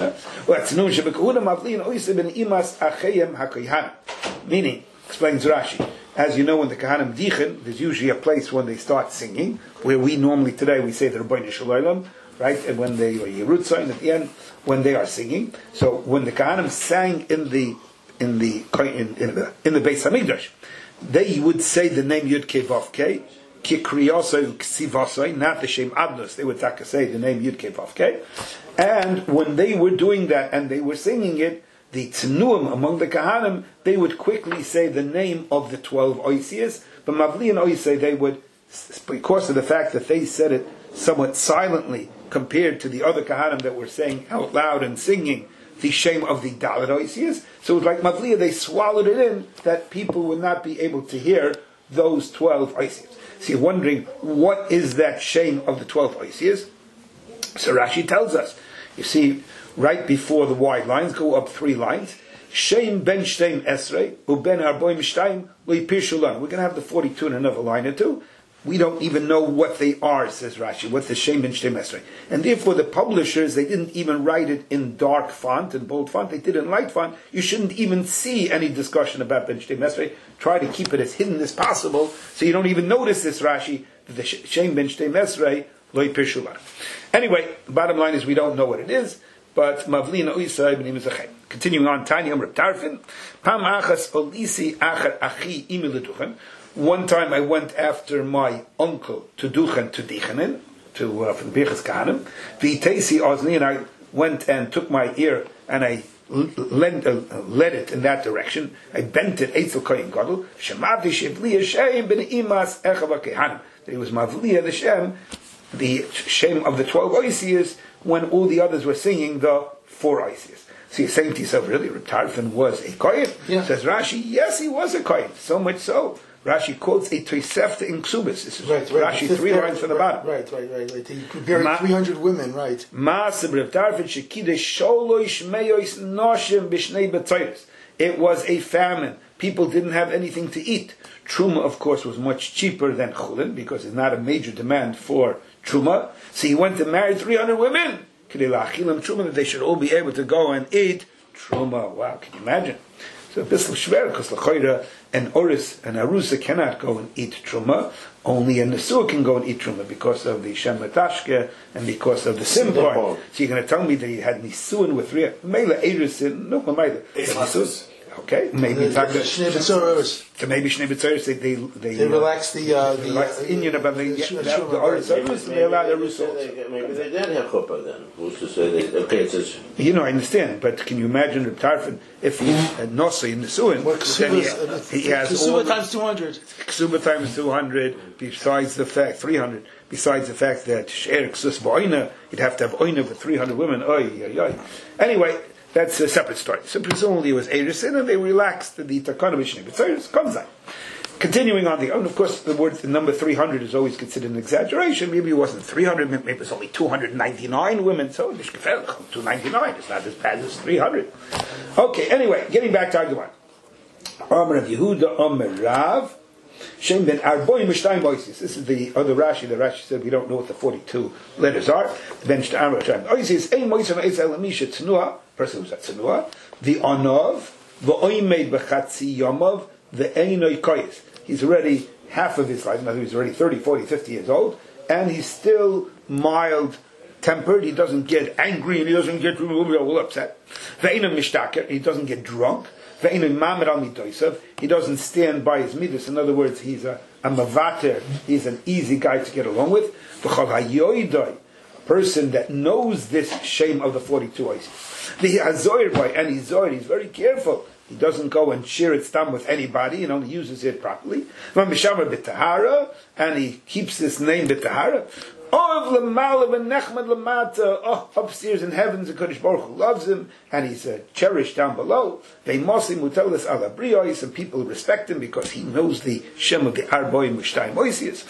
shebekuna. Meaning, explains Rashi, as you know, in the Kahanim Dichen, there's usually a place when they start singing, where we normally today we say the Rabbeinu Shalom, right? And when they or Yerutzain at the end, when they are singing. So when the Kahanim sang in the in the in, in the in the Beis Hamikdash, they would say the name Yud Kei Vav Kei, Kikriyosai Ksivosai, not the Shem Adnus. They would say the name Yud Kei Vav Kei. And when they were doing that and they were singing it, the Tnuim among the Kahanim, they would quickly say the name of the twelve Oisias. But Mavli and Oisai, they would, because of the fact that they said it somewhat silently compared to the other Kahanim that were saying out loud and singing the shame of the Dalet Oisias. So it was like Mavliya, they swallowed it in that people would not be able to hear those twelve Oisias. So you're wondering, what is that shame of the twelve Oisias? So Rashi tells us, you see, right before the wide lines, go up three lines, Shem ben Shteim Esrei, uben arboim Shteim, lo Pirshulan. We're going to have the forty-two in another line or two. We don't even know what they are, says Rashi, what the Shem ben Shteim Esrei. And therefore the publishers, they didn't even write it in dark font, in bold font, they did it in light font. You shouldn't even see any discussion about ben Shteim Esrei. Try to keep it as hidden as possible, so you don't even notice this, Rashi, that the Shem ben Shteim Esrei, lo Pirshulan. Anyway, the bottom line is we don't know what it is. but Mavlina Uisai b'nim Zachay. Continuing on, Tanya Amr Tarfin, Pam Achas Olisi Achar Achi Imi Leduchen. One time I went after my uncle to Duchen to Dichanin, to uh, for the Birchas Kahanim. V'itesi Ozni, and I went and took my ear and I led, uh, led it in that direction. I bent it Eitzel Koyin Gadol. Shemavdi Shivli Hashem ben Imas Echava Kehanim. It was Mavliya the Shem, the Shem of the twelve Oisias, when all the others were singing the four Oisias. So you're saying to yourself, really, Reb Tarfon was a Koyin? Yeah. Says Rashi, yes, he was a Koyin. So much so. Rashi quotes a Tosefta in Ksubis. This is right, right. Rashi three lines from the bottom. Right, right, right, right. He compared three hundred women, right. It was a famine. People didn't have anything to eat. Truma, of course, was much cheaper than Chulin because there's not a major demand for Truma. So he went to marry three hundred women. Truma, that they should all be able to go and eat Truma. Wow, can you imagine? So a bissel schwer, because L'choira and Oris and Arusa cannot go and eat Truma. Only a Nesua can go and eat Truma because of the Shem Matashke and because of the Simpar. So you're going to tell me that he had Nisuin with three. Mela Erusin, no, Mela. Okay, maybe the, the Shnei B'tzoros. So maybe Shnei B'tzoros, they they they, they relax the uh, the relax the Indian about the the Oris Arus, and they allow the Arus also. Maybe they did have chuppah then. Who's to say they? Okay, it says. You know, I understand, but can you imagine Reb Tarfon if he's a Nossi in the Suin? Then he, he has Ksuba times two hundred. Ksuba times two hundred. Besides the fact three hundred. Besides the fact that Sher Ksus Ba'oina, he'd have to have Oina for three hundred women. Oy, oy, oy. Anyway. That's a separate story. So presumably it was Erusin, and they relaxed the Takana Mishneh. But so it comes on. Continuing on the, and of course the word, the number three hundred is always considered an exaggeration. Maybe it wasn't three hundred, maybe it was only two hundred ninety-nine women. So two hundred ninety-nine is not as bad as three hundred. Okay, anyway, getting back to Argument. Amar of Yehuda, Amar Rav, Shem ben Arboim Mishtayim Oisis. This is the other Rashi. The Rashi said we don't know what the forty-two letters are. Ben Shtayim Oisis, Ein Moisim Eis Elamisha Tznua, person who's at Tznua, the Anov, the Oimei Bechatzi Yomov, the Einoi Koyes. He's already half of his life, in other words, he's already thirty, forty, fifty years old, and he's still mild tempered. He doesn't get angry and he doesn't get all upset. Ve'inam Mishtaker, he doesn't get drunk. He doesn't stand by his midas. In other words, he's a, a mavater. He's an easy guy to get along with. A person that knows this shame of the forty-two oasis. The Azoir boy, and he's Zoir, he's very careful. He doesn't go and share its thumb with anybody and only uses it properly. And he keeps this name B'Tahara. Oh, upstairs in heavens, the Kodesh Baruch Hu loves him, and he's uh, cherished down below. They mosim mutelis ala briyos, and people respect him because he knows the shem of the Arboim Mishtayim Oisius.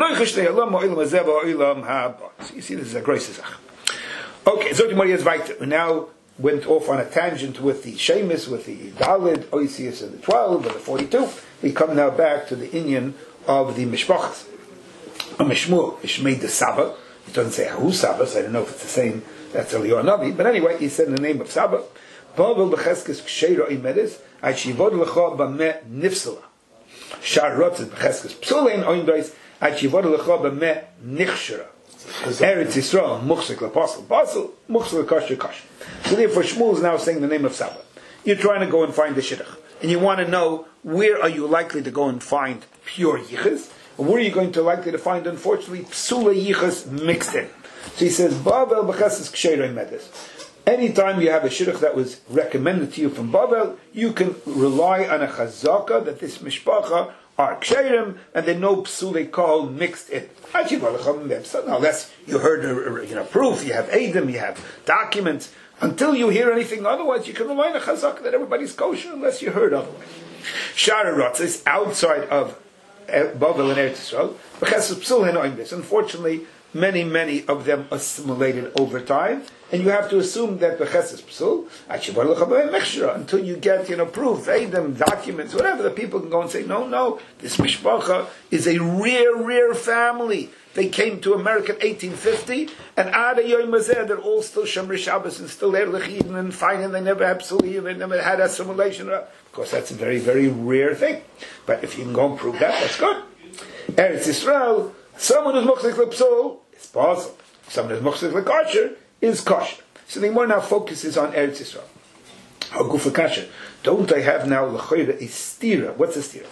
So you see, this is a great zach. Okay, so we now went off on a tangent with the Shemus, with the Dalid Oisius, and the twelve, and the forty-two. We come now back to the inyan of the Mishpachas. A Mishmur, Mishmei de Saba. It doesn't say who Saba, so I don't know if it's the same, that's Eliyahu Navi. But anyway, he said in the name of Saba, Pavel b'cheskes k'sheira imedes, achivod l'cha b'meh nifsala. Shar rotzes b'cheskes psulein oindois, achivod l'cha b'meh nichshara. Eretz Yisrael, muchsik l'posel, posel, muchsik l'kosher kosher. So therefore, Shmuel is now saying the name of Saba. You're trying to go and find the shidduch. And you want to know, where are you likely to go and find pure yichus? And where are you going to likely to find, unfortunately, psula yichus mixed in? So he says, Bavel b'chassis k'sheirei medes. Anytime you have a shidduch that was recommended to you from Bavel, you can rely on a chazaka that this mishpacha are ksheirim, and they know psulei kol mixed in. Unless you heard a, you know, proof, you have edim, you have documents. Until you hear anything otherwise, you can rely on a chazaka that everybody's kosher, unless you heard otherwise. Shara rotzes, outside of Bavel and Eretz Yisrael. Unfortunately, many, many of them assimilated over time, and you have to assume that B'chesed Psul, until you get, you know, proof, them documents, whatever, the people can go and say, no, no, this Mishpacha is a rare, rare family. They came to America in eighteen fifty, and Ada Yoim Mazeh, they're all still Shomrei Shabbos and still Erlich Eden and fine, and they never had Psulim, they never had assimilation. Of course, that's a very, very rare thing. But if you can go and prove that, that's good. Eretz Yisrael, someone who's Muchzik L'Psul is possible. Someone who's Muchzik L'Kosher is kosher. So the Gemara now focuses on Eretz Yisrael. Hagufa kasha. Don't I have now l'chayra a stira? What's a stira?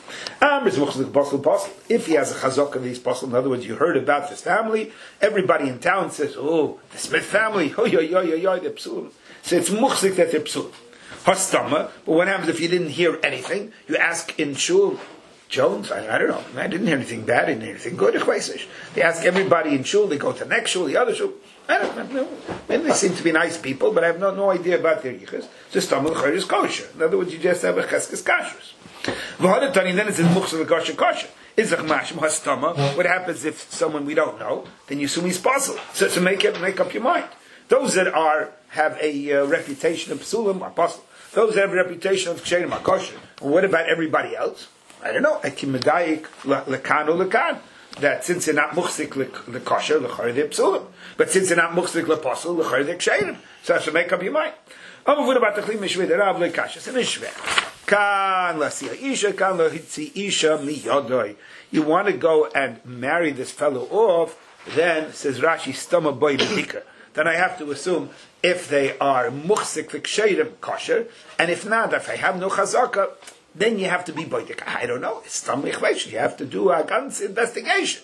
If he has a chazaka of these posel, in other words, you heard about this family, everybody in town says, "Oh, the Smith family, oh yo yo yo yo, they're psul." So it's muchzik that they're psul. Hastama. But what happens if you didn't hear anything? You ask in shul, Jones, I, I don't know. I didn't hear anything bad. I didn't hear anything good. They ask everybody in shul. They go to the next shul, the other shul. I don't know. Maybe they seem to be nice people, but I have no, no idea about their yichus. Just tamil chayr is kosher. In other words, you just have a cheskes kashrus. V'hadatani, then it says muchsel kosher kosher. Izach mashim hastama. What happens if someone we don't know? Then you assume he's puzzled. So to make it, make up your mind. Those that are have a uh, reputation of psulim are puzzled. Those that have a reputation of ksherim are kosher. And what about everybody else? I don't know. Ekimedayik lekan or lekan. That since they're not muchzik le kosher, lechayr they're psulim. But since they're not muchzik le pasul, lechayr they're ksherim. So that's to make up your mind. Amavud about the chlim mishvei the rav le kashas and mishvei. Kan lasiya isha kan lahitzi isha miyodoi. You want to go and marry this fellow off? Then says Rashi stama boy b'dika. Then I have to assume if they are muchzik le ksherim kosher, and if not, if I have no chazaka, then you have to be boidik. I don't know. It's some ichvation. You have to do a ganz investigation.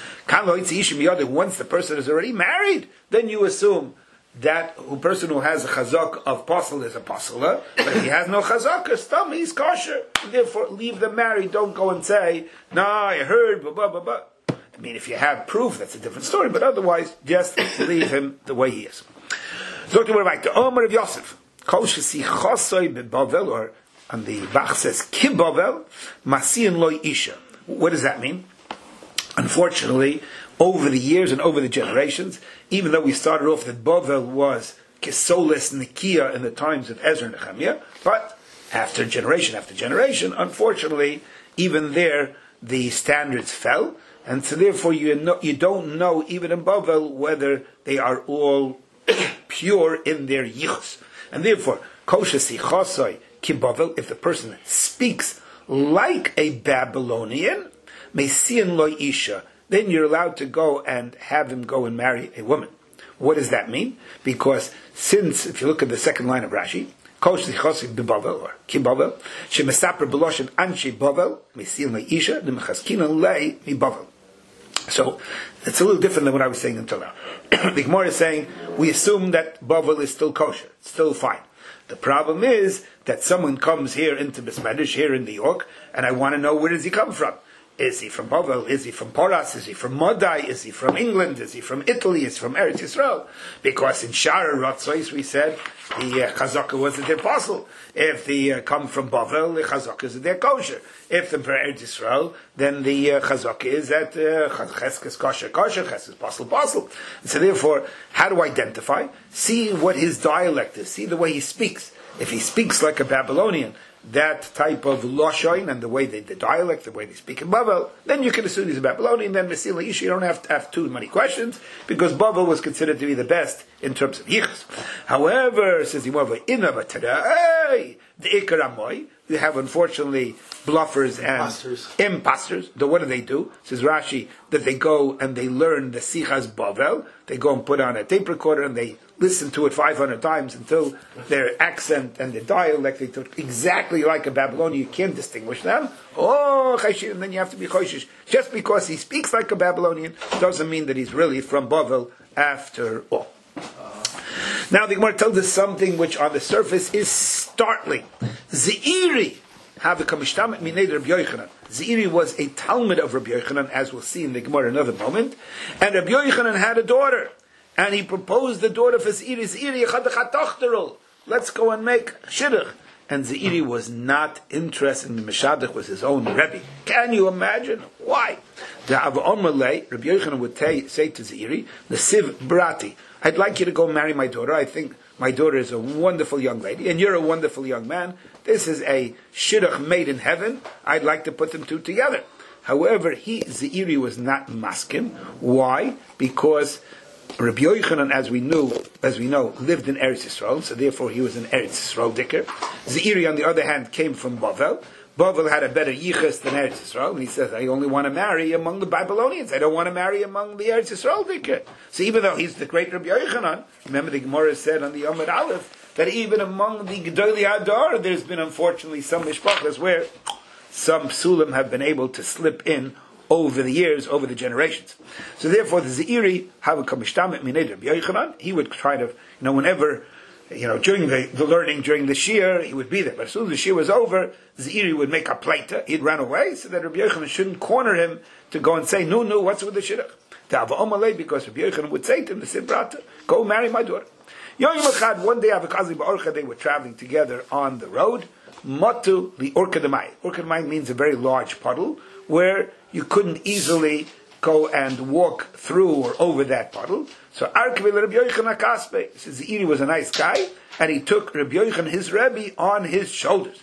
Once the person is already married, then you assume that the person who has a chazak of posel is a posela, but if he has no chazak, stam, he's kosher. Therefore, leave them married. Don't go and say, "No, I heard." Blah blah blah blah. I mean, if you have proof, that's a different story. But otherwise, just leave him the way he is. So, to what about the Omer of Yosef? Kol shesi chosoi bebavel, or and the Bach says, Kibovel, Masian loy isha. What does that mean? Unfortunately, over the years and over the generations, even though we started off that Bovel was Kisolis Nikia in the times of Ezra and Nehemiah, but after generation after generation, unfortunately, even there, the standards fell, and so therefore you, know, you don't know, even in Bovel, whether they are all pure in their yichus. And therefore, Kosher Sichosoi, if the person speaks like a Babylonian, Mesian lo isha, then you're allowed to go and have him go and marry a woman. What does that mean? Because since, if you look at the second line of Rashi, Kosh Zichosi Bibavel, or Kibavel, Shemesaper Beloshen Anshi Bavel, Mesian lo isha, the Mechaskina lei mi Bavel. So, it's a little different than what I was saying until now. The Gemara is saying, we assume that Bavel is still kosher, it's still fine. The problem is that someone comes here into Besmedish, here in New York, and I want to know where does he come from. Is he from Bavel? Is he from Poras? Is he from Modai? Is he from England? Is he from Italy? Is he from Eretz Yisrael? Because in Shara Ratzois we said the uh, Chazaka was their apostle. If they uh, come from Bavel, the Chazaka is their kosher. If they're from Eretz Yisrael, then the uh, Chazaka is that Cheskes kosher kosher, Cheskes posel posel. And so therefore, how to identify? See what his dialect is. See the way he speaks. If he speaks like a Babylonian, that type of loshoin and the way they, the dialect, the way they speak in Bavel, then you can assume he's a Babylonian. Then Mesila Ish, you don't have to have too many questions because Bavel was considered to be the best in terms of yichus. However, says Yimova, Inavatada, the Ikaramoy, you have unfortunately bluffers and imposters. imposters. So what do they do? Says Rashi that they go and they learn the Sichas Bavel. They go and put on a tape recorder and they listen to it five hundred times until their accent and their dialect they talk exactly like a Babylonian. You can't distinguish them. Oh, and then you have to be choishish. Just because he speaks like a Babylonian doesn't mean that he's really from Bavel after all. Now the Gemara tells us something which on the surface is startling. Zeiri Zeiri was a Talmud of Rabbi Yochanan, as we'll see in the Gemara in another moment. And Rabbi Yochanan had a daughter. And he proposed the daughter for Zeiri. Zeiri, let's go and make shidduch. And Zeiri was not interested in the Meshadach, was his own Rebbe. Can you imagine? Why? The Rabbi Yochanan would say to Zeiri, the Siv Brati, I'd like you to go marry my daughter. I think my daughter is a wonderful young lady, and you're a wonderful young man. This is a shidduch made in heaven. I'd like to put them two together. However, he, Zeiri, was not maskim. Why? Because Rabbi Yochanan, as we knew, as we know, lived in Eretz Yisrael, so therefore he was an Eretz Yisrael dicker. Zeiri, on the other hand, came from Bavel. Bavel had a better yichus than Eretz Yisrael, and he says, I only want to marry among the Babylonians. I don't want to marry among the Eretz Yisrael Dikr. So even though he's the great Rabbi Yochanan, remember the Gemara said on the Yomad Aleph, that even among the Gedolei Hadar, there's been unfortunately some mishpachas where some psulim have been able to slip in over the years, over the generations. So therefore, the Zeiri, he would try to, you know, whenever, you know, during the, the learning, during the shir, he would be there. But as soon as the shir was over, Zeiri would make a pleita, he'd run away, so that Rabbi Yochanan shouldn't corner him to go and say, no, no, what's with the shidduch? Because Rabbi Yochanan would say to him, the Sibrata, go marry my daughter. One day, they were traveling together on the road. Matu the Orkadamai. Orkadamai means a very large puddle where you couldn't easily go and walk through or over that puddle. So Arkavil Rabbi Yochanan Kaspe. Zeiri was a nice guy, and he took Rabbi Yochanan, his Rebbe, on his shoulders.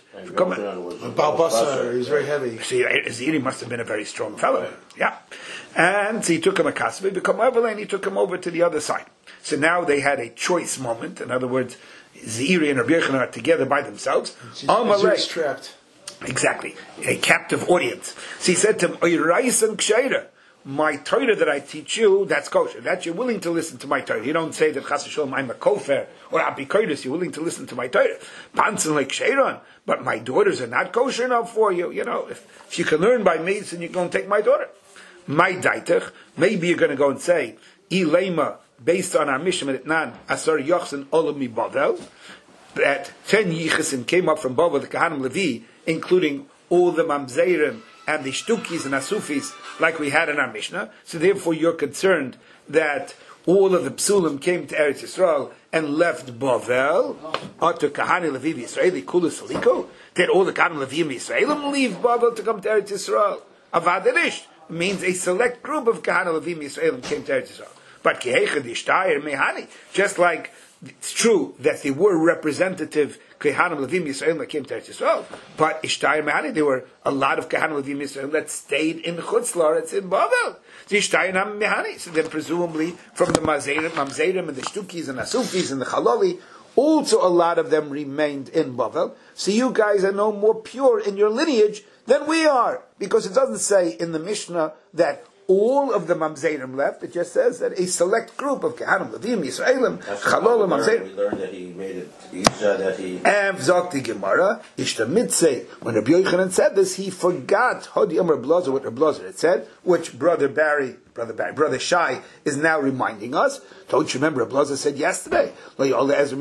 Baal Basar, he was very heavy. See, Zeiri must have been a very strong fellow. Yeah. And so he took him a Kaspe, become over, and he took him over to the other side. So now they had a choice moment. In other words, Zeiri and Rabbi Yochanan are together by themselves. Amalek trapped. Exactly. A captive audience. So he said to him, Oiraisan Ksheira, my Torah that I teach you, that's kosher. That you're willing to listen to my Torah. You don't say that Chas v'sholom I'm a kofer or apikoidus. You're willing to listen to my Torah. Pansin like Sheiron, but my daughters are not kosher enough for you. You know, if, if you can learn by me, then you're going to take my daughter. My daitach, maybe you're going to go and say, Ilema, based on our Mishnah Nan, Asar Yochsen Olam mi Bavel, that ten Yichasim came up from Bavel, the Kahanim Levi, including all the Mamzerim and the Shtukis and Asufis, like we had in our Mishnah. So therefore you're concerned that all of the Psulim came to Eretz Yisrael and left Bavel, Otter Kahani Levi Yisraeli Kula Saliko. Did all the Kahanim Levi Yisraelim leave Bavel to come to Eretz Yisrael? Avadirish means a select group of Kahana Levi Yisraelim came to Eretz Yisrael. But Kehechad Ishtayr Mehani, just like it's true that they were representative Kehanim Levim Yisrael that came to Eretz Yisrael, but Ishtayr Mehani, there were a lot of Kehanim Levim Yisrael that stayed in Chutz La'aretz in Bavel. So Ishtayr Mehani, so then presumably from the Mamzerim, Mamzerim and the Shtukis and the Asufis and the Chaloli, also a lot of them remained in Bavel. So you guys are no more pure in your lineage than we are, because it doesn't say in the Mishnah that all of the Mamzerim left. It just says that a select group of Kehanim, Levim, Yisraelim, Chalol, and Mamzerim. We learned that he made it, he said that he... And Zokti Gemara, Ishta Mitzeh, when Rabbi Yochanan said this, he forgot Hodi Amar Blazer, what Rabbi Blazer had said, which Brother Barry, Brother Barry, Brother Shai is now reminding us. Don't you remember Rabbi Blazer said yesterday, he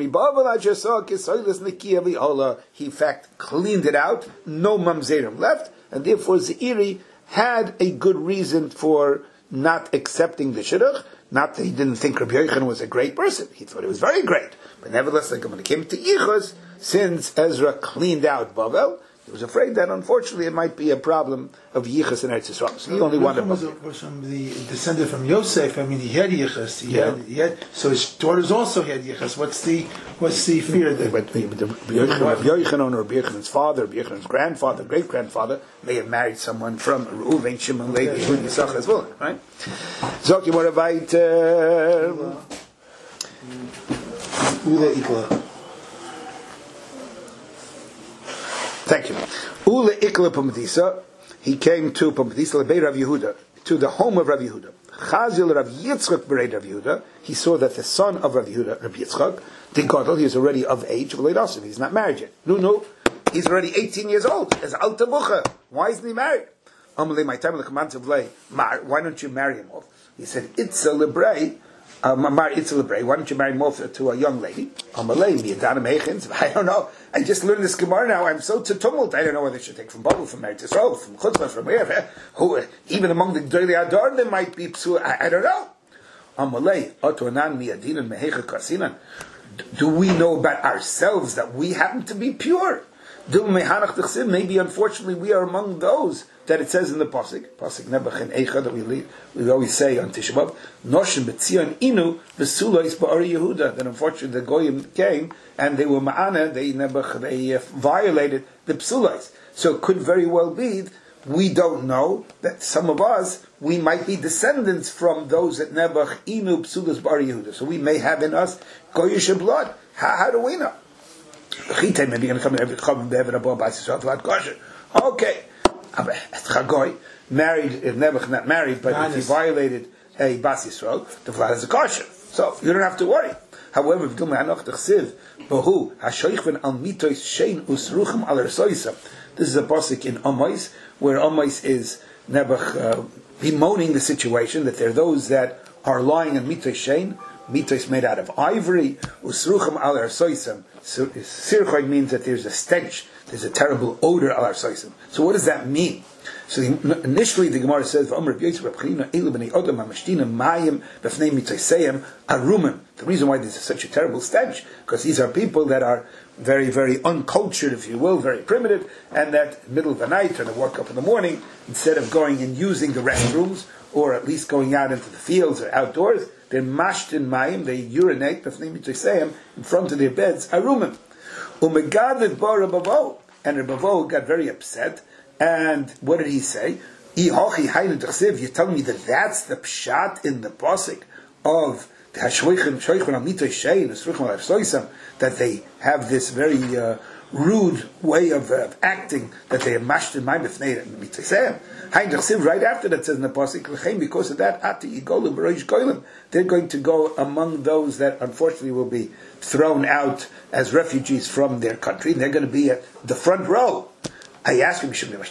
in fact cleaned it out, no Mamzerim left, and therefore Zeiri had a good reason for not accepting the shidduch. Not that he didn't think Rabbi Yochanan was a great person. He thought he was very great. But nevertheless, like when it came to Yichus, since Ezra cleaned out Bavel, he was afraid that unfortunately it might be a problem of Yichus in Eretz Yisrael. So he only wanted... was, was from the descendant from Yosef. I mean, he had Yichus. He, yeah. had, he had, so his daughters also had Yichus. What's the what's the fear there? But the Rabbi Yochanan or Rabbi Yochanan's father, Rabbi Yochanan's grandfather, great grandfather, may have married someone from Reuven, Shimon, Levi, Yehud, Yisachar as well, right? Zoki more weiter. Ule Ikla. Thank you. Ule Ikla Pamadisa. He came to Pamadisa Lebei Rav Yehuda, to the home of Rav Yehuda. Chazil Rav Yitzchak Berei Rav Yehuda. He saw that the son of Rav Yehuda, Rav Yitzchak, the Gadol, he is already of age. He's not married yet. No, no. He's already eighteen years old. As Alta Bucha. Why isn't he married? Amalei, my time in the command of Lay. Mar, why don't you marry him off? He said, It's a Lebrei. Uh, Mar, it's a Lebrei. Why don't you marry him off to a young lady? Amalei, Miadanim Hechins. I don't know. I just learned this Gemara now. I'm so to tumult. I don't know whether they should take from Bavel, from Eretz Yisrael, from Chutzpah, from where. Who, even among the Gedolei Hadar, there might be psua. I, I don't know. Amalei, Otonan Miadinan Mehecha Karsinan. Do we know about ourselves that we happen to be pure? Maybe, unfortunately, we are among those that it says in the pasuk, pasuk Nebuch and Eicha, that we leave, we always say on Tisha B'av, Noshim B'tzion Inu V'Sulois Ba'ari Yehuda. That unfortunately the Goyim came and they were ma'ana, they Nebuch, they uh, violated the Psulois. So it could very well be, we don't know that some of us, we might be descendants from those that Nebuch Inu Psulos Ba'ari Yehuda. So we may have in us Goyish blood. How, how do we know? Maybe you're going to come in every Chum Be'evet Abba B'Yis Yisrael Vlad Kosher. Okay, Chagoy married, if Nebuch not married, but if he violated a Bas Yisrael, the vlad is a kosher. So you don't have to worry. However, if Gilma Anoch Tachsiv, Bahu, Hashoichven al Mitois Shein Usruchim al Ersoisa. This is a pasuk in Amais, where Amais is Nebuch uh, bemoaning the situation that there are those that are lying on Mitois Shein, Mitois made out of ivory, Usruchim al Ersoisam. Sirchoid means that there's a stench, there's a terrible odor al Ersoisam. So what does that mean? So the, initially the Gemara says, the reason why this is such a terrible stench, because these are people that are very, very uncultured, if you will, very primitive, and that middle of the night, or they woke up in the morning, instead of going and using the restrooms, or at least going out into the fields or outdoors, they're mashed in mayim, they urinate in front of their beds, arumim. And Rebavo got very upset. And what did he say? You're telling me that that's the pshat in the pasuk of that they have this very uh, rude way of uh, acting, that they are mashed in my mitayseim. Right after that says in the pasuk, because of that, they're going to go among those that unfortunately will be thrown out as refugees from their country. They're going to be at the front row. I ask him,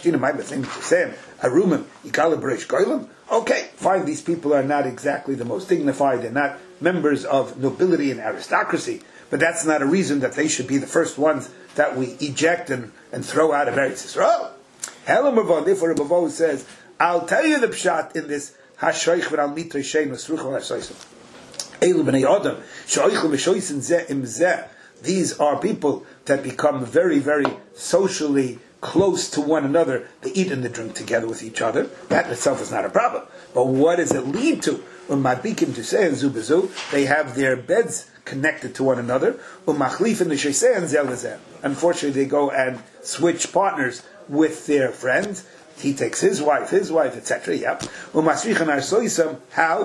okay, fine, these people are not exactly the most dignified, they're not members of nobility and aristocracy, but that's not a reason that they should be the first ones that we eject and, and throw out of Eretz Yisrael. Elam Ravon, therefore Ravon says, I'll tell you the pshat in this Hashoich v'al mitrei shein v'sruchol ha'soisim. Elu b'nei Adam, she'oichel v'shoisin zeh im zeh. These are people that become very, very socially close to one another. They eat and they drink together with each other. That in itself is not a problem. But what does it lead to? When Mabikim to say and Zubazu, they have their beds connected to one another. Unfortunately, they go and switch partners with their friends. He takes his wife, his wife, et cetera. Yep. How?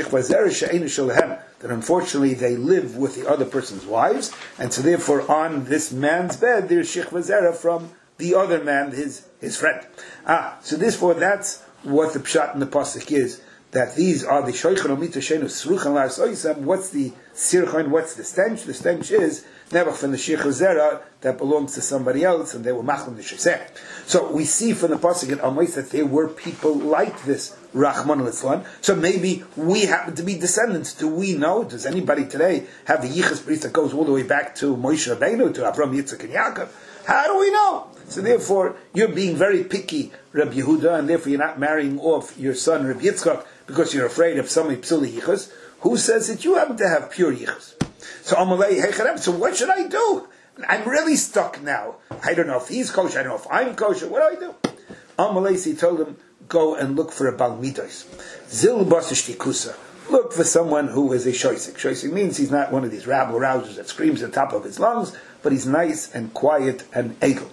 That unfortunately they live with the other person's wives, and so therefore on this man's bed there's Shechva Zera from the other man, his his friend. Ah, so therefore that's what the pshat in the pasuk is, that these are the shoychan omita shenu sruchan la'asoisam. What's the sirchan? What's the stench? The stench is never from the Shechva Zera that belongs to somebody else, and they were machlam the sheseh. So we see from the pasuk in Amos that there were people like this Rahman al-Islam. So maybe we happen to be descendants. Do we know? Does anybody today have the yichus priest that goes all the way back to Moshe Rabbeinu, to Avraham, Yitzchak, and Yaakov? How do we know? So therefore, you're being very picky, Rabbi Yehuda, and therefore you're not marrying off your son, Rabbi Yitzchak, because you're afraid of somebody psuli yichus. Who says that you happen to have pure yichus? So Amalei Hecharem. So what should I do? I'm really stuck now. I don't know if he's kosher. I don't know if I'm kosher. What do I do? Amalei, he told him, go and look for a Bal Midos. Zil Basishtikusa. Look for someone who is a shoisik. Shoisik means he's not one of these rabble rousers that screams at the top of his lungs, but he's nice and quiet and egel.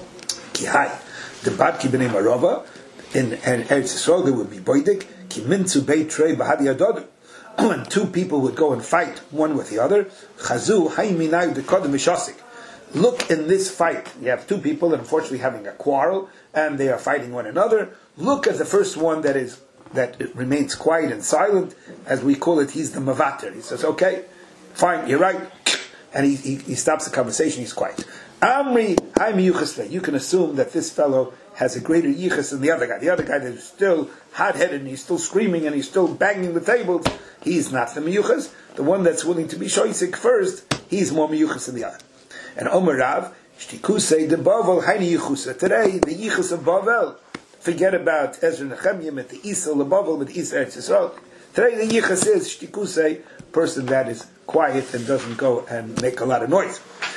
Kihai. The Badki b'nei Marova, in Eretz Yisrael, there would be boidik. Ki minzu beit trei b'hadi adodu. And two people would go and fight one with the other. Chazu hayminai dekodem mishosik. Look in this fight. You have two people that unfortunately having a quarrel, and they are fighting one another. Look at the first one that is that remains quiet and silent, as we call it. He's the mavater. He says, "Okay, fine, you're right," and he, he, he stops the conversation. He's quiet. Amri haymiyuchasve. You can assume that this fellow has a greater yichus than the other guy. The other guy that is still hot-headed and he's still screaming and he's still banging the tables. He's not the miyuchas. The one that's willing to be shoisik first, he's more miyuchas than the other. And Omer Rav, shtikusei de Bavel hayni yichusa. Today, the yichus of Bavel. Forget about Ezra Nehemiah with the Isa Bavel with Isa Eretz Yisrael. Today, the yichus is shtikusei, person that is quiet and doesn't go and make a lot of noise.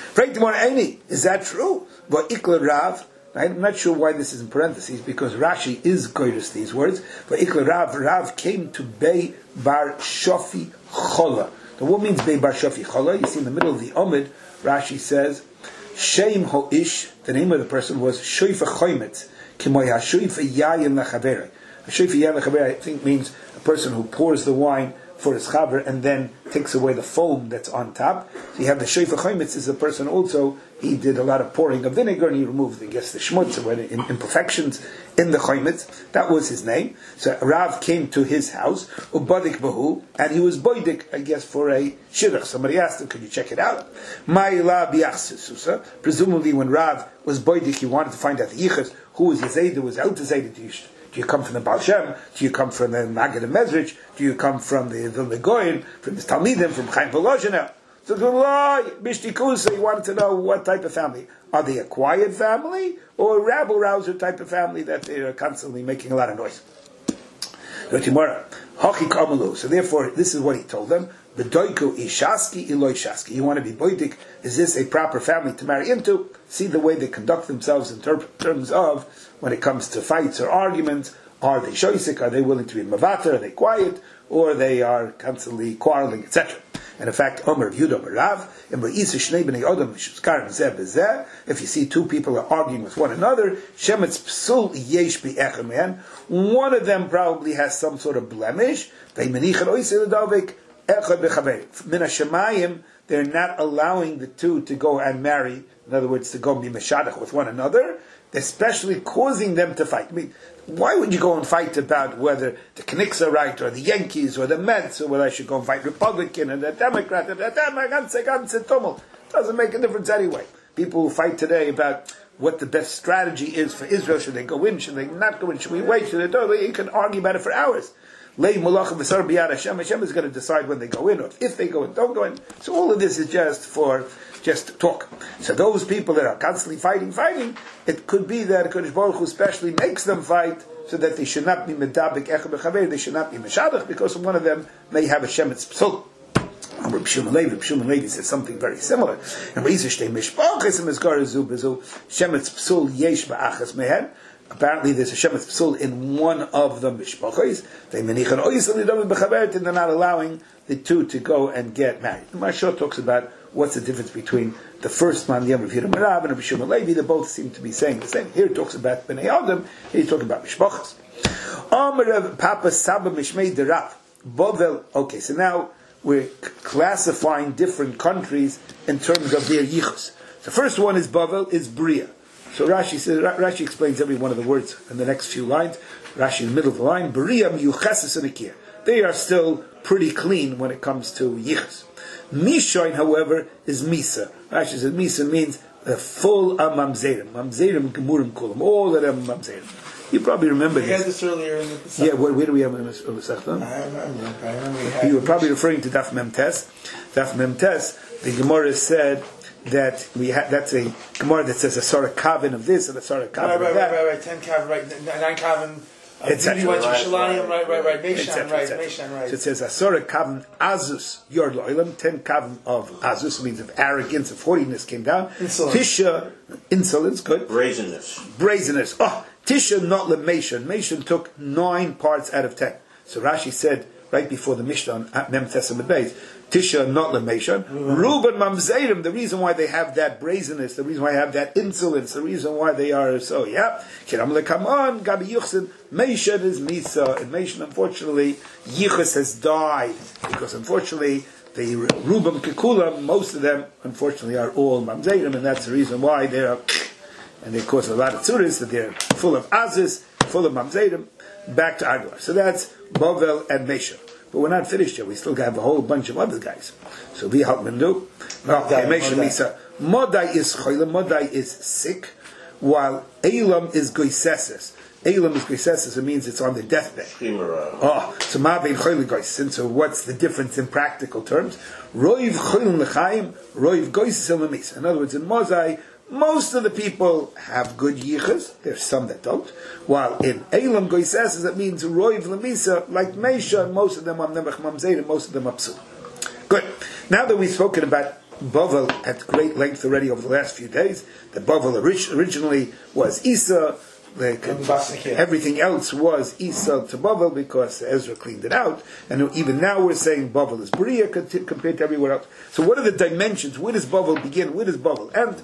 Is that true? But Ikla Rav, I'm not sure why this is in parentheses, because Rashi is goyres these words. But Ikla Rav, Rav came to Bei Bar Shofi Chola. The what means Bei Bar Shofi Chola? You see in the middle of the Omid, Rashi says, Shem Ho'ish, the name of the person was Shoifa Choymetz, Kimoy HaShoifa Yayin Lachavere. A Shoifa Yayin Lachavere, I think, means a person who pours the wine for his chaver and then takes away the foam that's on top. So you have the shofar chometz is a person also, he did a lot of pouring of vinegar and he removed, I guess, the shmutz or any imperfections in the chometz. That was his name. So Rav came to his house, ubadik bahu, and he was boidik, I guess, for a shidduch. Somebody asked him, could you check it out? Ma'ila biachsesusa. Presumably when Rav was boidik, he wanted to find out the yichus, who was Yazid, who was out Yazid. Do you come from the Baal Shem? Do you come from the Maggid and Mezrich? Do you come from the the Legoyim, from the Talmidim, from Chaim Volozhiner? So Bishti Kusa, he wanted to know what type of family. Are they a quiet family or a rabble-rouser type of family that they are constantly making a lot of noise? So therefore, this is what he told them. The doiku ishaski iloy shaski. You want to be boidik. Is this a proper family to marry into? See the way they conduct themselves in ter- terms of when it comes to fights or arguments. Are they shoisik? Are they willing to be mavater? Are they quiet? Or they are constantly quarreling, et cetera. And in fact, Omer Yudom Rav, if you see two people are arguing with one another, shemetz psul yesh bi'echamen, one of them probably has some sort of blemish. They're not allowing the two to go and marry, in other words, to go be meshadach with one another, especially causing them to fight. I mean, why would you go and fight about whether the Knicks are right, or the Yankees, or the Mets, or whether I should go and fight Republican, and the Democrat, and the Democrat, doesn't make a difference anyway. People who fight today about what the best strategy is for Israel, should they go in, should they not go in, should we wait, should they do it, you can argue about it for hours. Lei Malach V'Sar B'Yad Hashem, Hashem is going to decide when they go in, or if they go in, don't go in. So all of this is just for just talk. So those people that are constantly fighting, fighting, it could be that Kodesh Baruch Hu especially makes them fight so that they should not be medabik echad b'chaver, they should not be meshadach, because one of them may have a shemetz psul. Rabbi Shimon Levi, Rabbi Shimon Levi says something very similar. And Reisishtei Mishpachas and Mizgarazu Bezu shemetz psul yesh ba'achas mehen. Apparently, there's a shemetz psul in one of the mishpachos. They menichan oisel lidam b'chaveret, and they're not allowing the two to go and get married. The Mashal talks about what's the difference between the first man, the Yom Rav Merav, and Rabbi Shimon Levi. They both seem to be saying the same. Here it talks about Bnei Adam. Here he's talking about mishpachos. Amar Papa Saba Mishmei Derav Bovel. Okay, so now we're classifying different countries in terms of their yichus. The first one is Bavel, is Bria. So Rashi says, Rashi explains every one of the words in the next few lines. Rashi in the middle of the line, Bria miyucheses and ikir. They are still pretty clean when it comes to yichus. Mishain, however, is Misa. Rashi says Misa means the full of mamzerim. Mamzerim gemurim kulam. All of them mamzerim. You probably remember we this. We had this earlier in the Pesach. Yeah, where, where do we have it in the Pesach? I remember. I remember. You were probably referring to Daf Mem Tes. Daf Mem Tes, the Gemara said that we ha- that's a Gemara that says a sort of kavin of this and a sort of kavin right, right, of that. Right, right, right, ten kavin, right, nine kavin. Uh, et cetera. Went to Right, Shalayim, right, right, right, Meishan, et cetera, right, et cetera. Meishan, right. So it says Asora Kavim Azus Yor Loilam. Ten Kavim of Azus means of arrogance, of haughtiness came down. Insolence. Tisha insolence, good. Brazenness. Brazenness. Oh, Tisha not LeMeishon. Meishon took nine parts out of ten. So Rashi said right before the Mishnah at Mem Tesam Beis, Tisha not LeMeishon. Reuben Mamzerim. The reason why they have that brazenness, the reason why they have that insolence, the reason why they are so, yeah. Kiram LeKamon, Gabi Yuchsin. Meishon is Misa. And Meishon, unfortunately, Yichus has died. Because unfortunately, the Reuben Kekulam, most of them, unfortunately, are all Mamzerim. And that's the reason why they are, and they cause a lot of tzuris, that they're full of Aziz, full of Mamzerim. Back to Agar. So that's Bovel and Meishon. But we're not finished yet. We still have a whole bunch of other guys. So we help them do. Okay, Meishon Misa. Modai is Choyla. Modai is sick, while Elam is Goiseses. Elam is Goiseses. It means it's on the deathbed. Oh, so Ma bein Choyla Goisesin. So what's the difference in practical terms? Roiv Choyla Lechaim. Roiv Goisesin Lemisa. In other words, in Modai, most of the people have good yichas. There's some that don't. While in Elam Goiseses, it means Roiv Lemisa, like Meisha, most of them are Nemach Mamzeir, and most of them are Psul. Good. Now that we've spoken about Bavel at great length already over the last few days, the Bavel originally was Isa, the, everything else was Isa to Bavel because Ezra cleaned it out, and even now we're saying Bavel is Bria compared to everywhere else. So what are the dimensions? Where does Bavel begin? Where does Bavel end?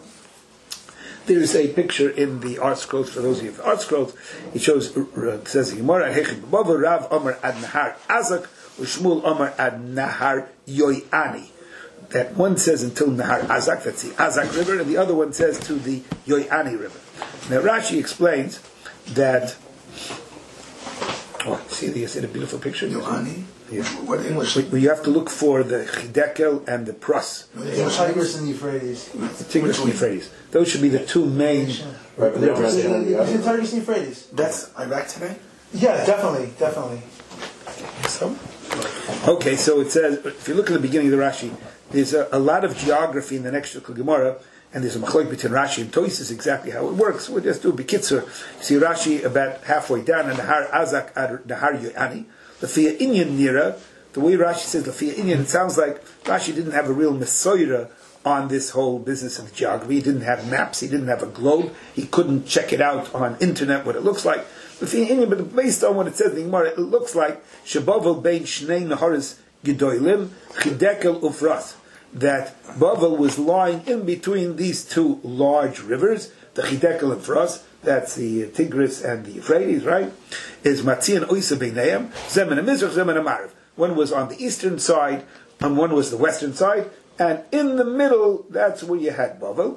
There's a picture in the art scrolls, for those of you who have art scrolls. It shows, it says, Gemara, Hechid Bavel, Rav Omer Ad Nahar Azak, Ushmul Omar ad Nahar Yoyani. That one says until Nahar Azak, that's the Azak River, and the other one says to the Yoyani River. Now Rashi explains that. Oh, see, you see the beautiful picture? Yohani? Yeah. What English? But you have to look for the Chidekel and the Pras. The Tigris and the Euphrates. The Tigris and Euphrates. Those should be the two main Right, but they're rivers. The mentioned- the Tigris and Euphrates. That's Iraq today? Yeah, definitely, definitely. So, okay, so it says, if you look at the beginning of the Rashi, there's a, a lot of geography in the next Shulchan Gemara, and there's a machlok between Rashi and Tosis exactly how it works. We'll just do a B'kitzur. You see Rashi about halfway down, and Nahar Azak ad Nahar Yoani. The Fia Inyan Nira, the way Rashi says the Fia Inyan, it sounds like Rashi didn't have a real Mesoira on this whole business of geography. He didn't have maps, he didn't have a globe, he couldn't check it out on internet what it looks like. The Fia Inyan, but based on what it says in the Gemara, it looks like Shebavel Bein Shnei Naharis Gedoilim Chidekel Ufras. That Bavel was lying in between these two large rivers, the Chidekel and Fras, that's the Tigris and the Euphrates, right? Is Matzian Oisa Beineim, Zemen HaMizrach, Zemen HaMarav. One was on the eastern side, and one was the western side, and in the middle, that's where you had Bavel.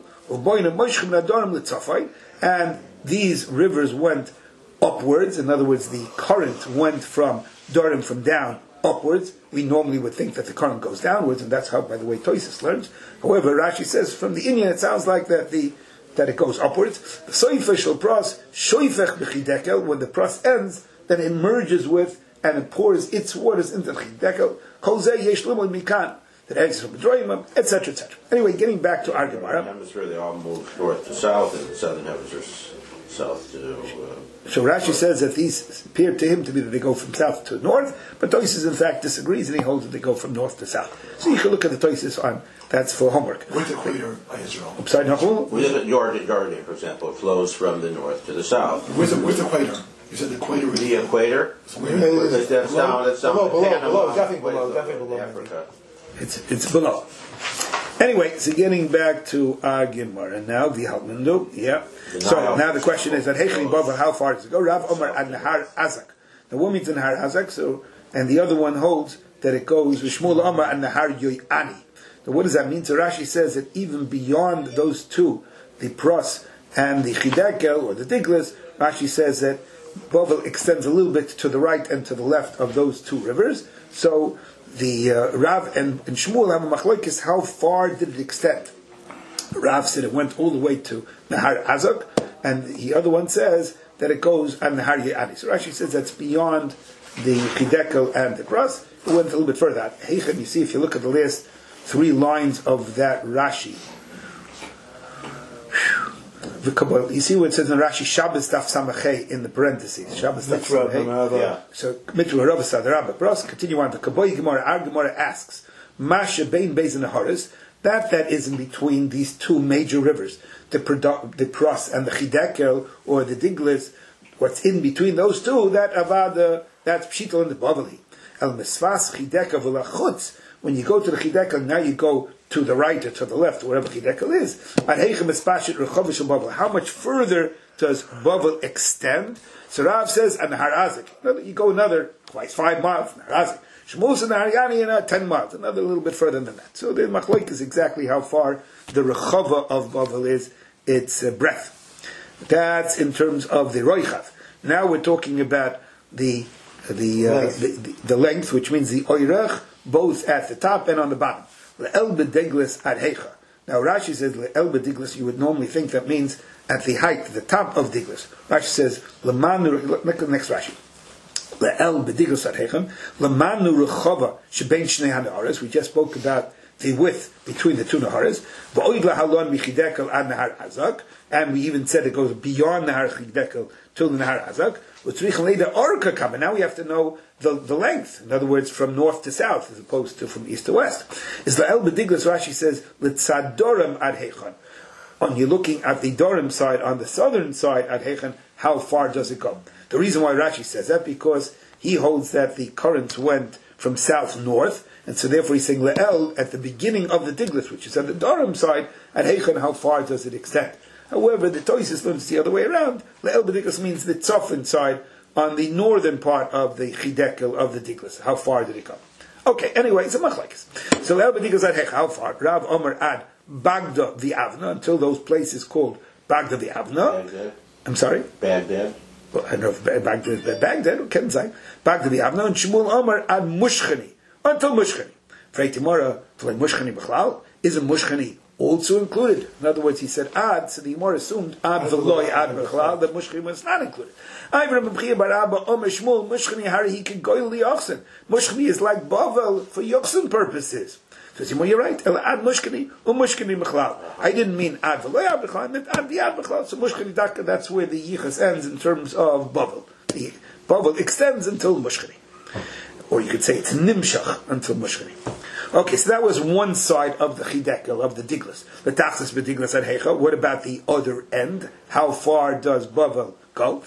And these rivers went upwards, in other words, the current went from Dorim, from down, upwards. We normally would think that the current goes downwards, and that's how, by the way, Tosis learns. However, Rashi says from the Indian, it sounds like that the that it goes upwards. The Soifeh shel Pras shoifech b'chidekel. When the Pras ends, then it merges with and it pours its waters into the chidekel. Kol zeh yesh limud mikan. That eggs from Bedroim, et cetera, et cetera. Anyway, getting back to our Gemara. The hemisphere, they all move north to south, and the southern hemisphere south to. Uh, So Rashi says that these appear to him to be that they go from south to north, but Tosis in fact disagrees and he holds that they go from north to south. So you can look at the Tosis on, that's for homework. With the equator by Israel. Upside Nahul? Within Jordan, Jordan, for example, it flows from the north to the south. With the, with the equator. You said the equator is... The equator? So where is That's, that's down, that's down. Below, below, Panama, below, definitely way below, to definitely below. Africa. It's, it's below. Anyway, so getting back to our Gemara now, the Halmandu, yeah. So now the question is that Heichli Bava, how far does it go? Rav Omar ad Nahar Azak. Now what means Nahar Azak? So, and the other one holds that it goes with Shmuel Omar and Nahar Yoyani. Now what does that mean? So Rashi says that even beyond those two, the Pras and the Chidekel or the Tigris, Rashi says that Bavel extends a little bit to the right and to the left of those two rivers. So the uh, Rav and, and Shmuel have a machlokes. How far did it extend? Rav said it went all the way to Nahar Azak, and the other one says that it goes on Nahar Ye'ani. So Rashi says that's beyond the Chidekel and the Pras. It went a little bit further. Heichen, you see, if you look at the last three lines of that Rashi, you see what it says in Rashi, Shabbos Daf Samachay in the parentheses. Shabbos Daf Samachay. Yeah. So, Mitra Rav Sadarabba. Pras, continue on. The Kabbalah Gemara, our Gemara asks, Masha Bein Beis and Haris, that that is in between these two major rivers, the produ- the Pras and the Chidekel, or the Diglis, what's in between those two, that Avada, that's Pshitol and the Bavali. El Mesfas Chidekel V'lachutz. When you go to the Chidekel, now you go to the right or to the left, wherever Chidekel is. How much further does Bavel extend? So Rav says, and Nahar Azak. You go another, twice five miles, Nahar Azak. Shmuel and Nahar Yani, and uh, ten miles, another little bit further than that. So the Machloik is exactly how far the Rechava of Bavel is, its uh, breadth. That's in terms of the Roichav. Now we're talking about the the, uh, length. the, the the length, which means the Oirach, both at the top and on the bottom. Le'el b'diglis ad heicha. Now Rashi says le'el b'diglis. You would normally think that means at the height, the top of diglis. Rashi says lemanu. Next Rashi. Le'el b'diglis ad heicha. Lemanu rechava shebein shnei hanaharos. We just spoke about the width between the two naharas. V'oigla halon michidekel ad nahar azak. And we even said it goes beyond nahar chidekel till the nahar azak. Now we have to know the, the length. In other words, from north to south, as opposed to from east to west. Is the El B'diglas, Rashi says, L'tzadorim ad Heichon. On you're looking at the Dorim side, on the southern side ad Heichon, how far does it go? The reason why Rashi says that, because he holds that the currents went from south north, and so therefore he's saying Le'el at the beginning of the Diglis, which is on the Dorim side, ad Heichon, how far does it extend? However, the Tosis learns the other way around. Le'el b'diglas means the tzofin side on the northern part of the chidekel of the diglas. How far did he come? Okay, anyway, it's a machlekes. So Le'el b'diglas ad hecha, how far? Rav Omer ad Bagda v'Avna, until those places called Bagda v'Avna. Baghdad. I'm sorry? Baghdad. Well, I don't know if Baghdad, Baghdad, can't say. Bagda v'Avna, and Shmuel Omer ad Mushchani, until Mushchani. Freitimora, Flay Mushchani b'chlal, isn't Mushchani also included? In other words, he said ad, so the Gemara assumed ad v'loy ad b'chlal, that Mushchani was not included. Ivram B'chia Barabba Omer Shmuel Mushchani Hari he can go li Yochsen. Mushchani is like Bavel for Yochsen purposes. So you're right. Ad Mushchani um Mushchani Mechlal. I didn't mean ad v'loy ad b'chlal. I meant ad v'ad b'chlal. So Mushchani Daka, that's where the Yichas ends in terms of Bavel. The Bavel extends until Mushchani, or you could say it's Nimshach until Mushchani. Okay, so that was one side of the chidekel, of the diglas. The tachlis b'diglas ad hecha. What about the other end? How far does Bavel go?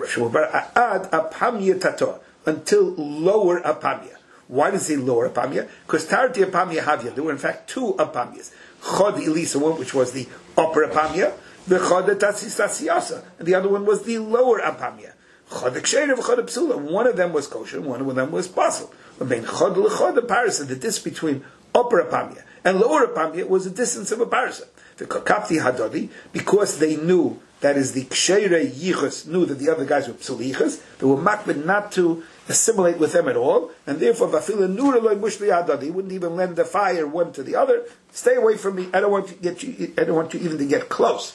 Ad apamya tato, until lower apamya. Why does he lower apamya? Because tarti apamya havya. There were in fact two apamyas. Chod ilisa, one which was the upper apamya, the chod tatsisasiyasa, and the other one was the lower apamya. Chod ksheira v'chod psula. One of them was kosher, one of them was pasul. But chod l'chod a parasa, the distance between upper apamya and lower apamya was a distance of a parasa. The kakapti hadodi, because they knew, that is the ksheira yichus, knew that the other guys were psul yichus, they were makbid not to assimilate with them at all, and therefore vafila nura loy mushli hadodi, he wouldn't even lend the fire one to the other. Stay away from me. I don't want to get you. I don't want you even to get close.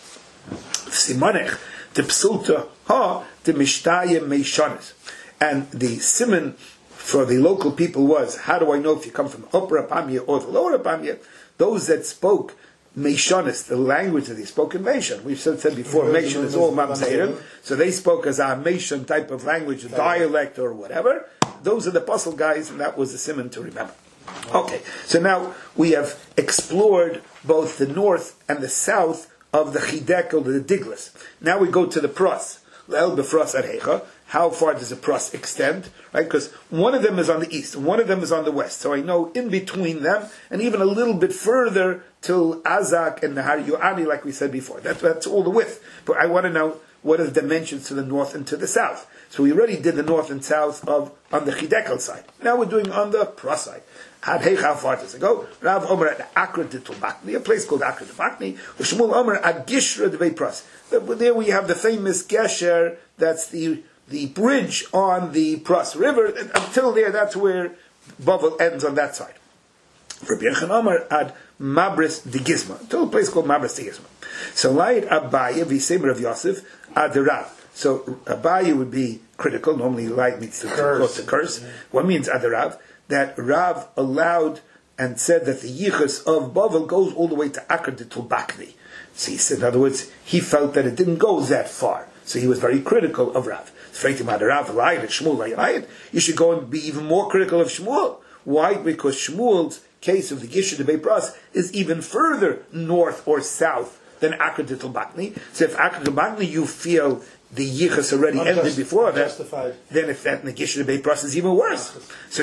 Simanech the psulta ha the mishtaya meishanis, and the simon for the local people was, how do I know if you come from upper apamya or the lower apamya? Those that spoke Meishanis, the language that they spoke in Meishan. We've said, said before, Meishan is all Mamzerim, so they spoke as a Meishan type of language, a dialect or whatever. Those are the puzzle guys, and that was the simon to remember. Okay, so now we have explored both the north and the south of the Chidekel, the Diglas. Now we go to the Pros. L'el b'fros ad hecha. How far does the pros extend? Right, because one of them is on the east, and one of them is on the west. So I know in between them, and even a little bit further till Azak and Nahar Yoani, like we said before. That's that's all the width. But I want to know what are the dimensions to the north and to the south. So we already did the north and south of on the Chidekel side. Now we're doing on the pros side. Ad hecha, how far does it go? Rav Omer at Akra de Tulbakni, a place called Akra de Tulbakni. Shmuel Omer at Gishra de Pros. There we have the famous Gesher. That's the the bridge on the Pros River. Until there, that's where Bavel ends on that side. Rabbi Yechon Omer ad Mabris de Gizma, until a place called Mabris de Gizma. So Layit Abaya v'Semer of Yosef ad Rav. So Abaya would be critical. Normally, Layit means to curse. To curse. Yeah. What means ad Rav? That Rav allowed and said that the yichus of Bavel goes all the way to Akar de Tulbakni. So he said, in other words, he felt that it didn't go that far. So he was very critical of Rav. You should go and be even more critical of Shmuel. Why? Because Shmuel's case of the Gisha de Beipras is even further north or south than Akar de Tulbakni. So if Akar de Tulbakni you feel the yichus already Not ended just, before that, justified. Then if that Negisha de Beipras is even worse. So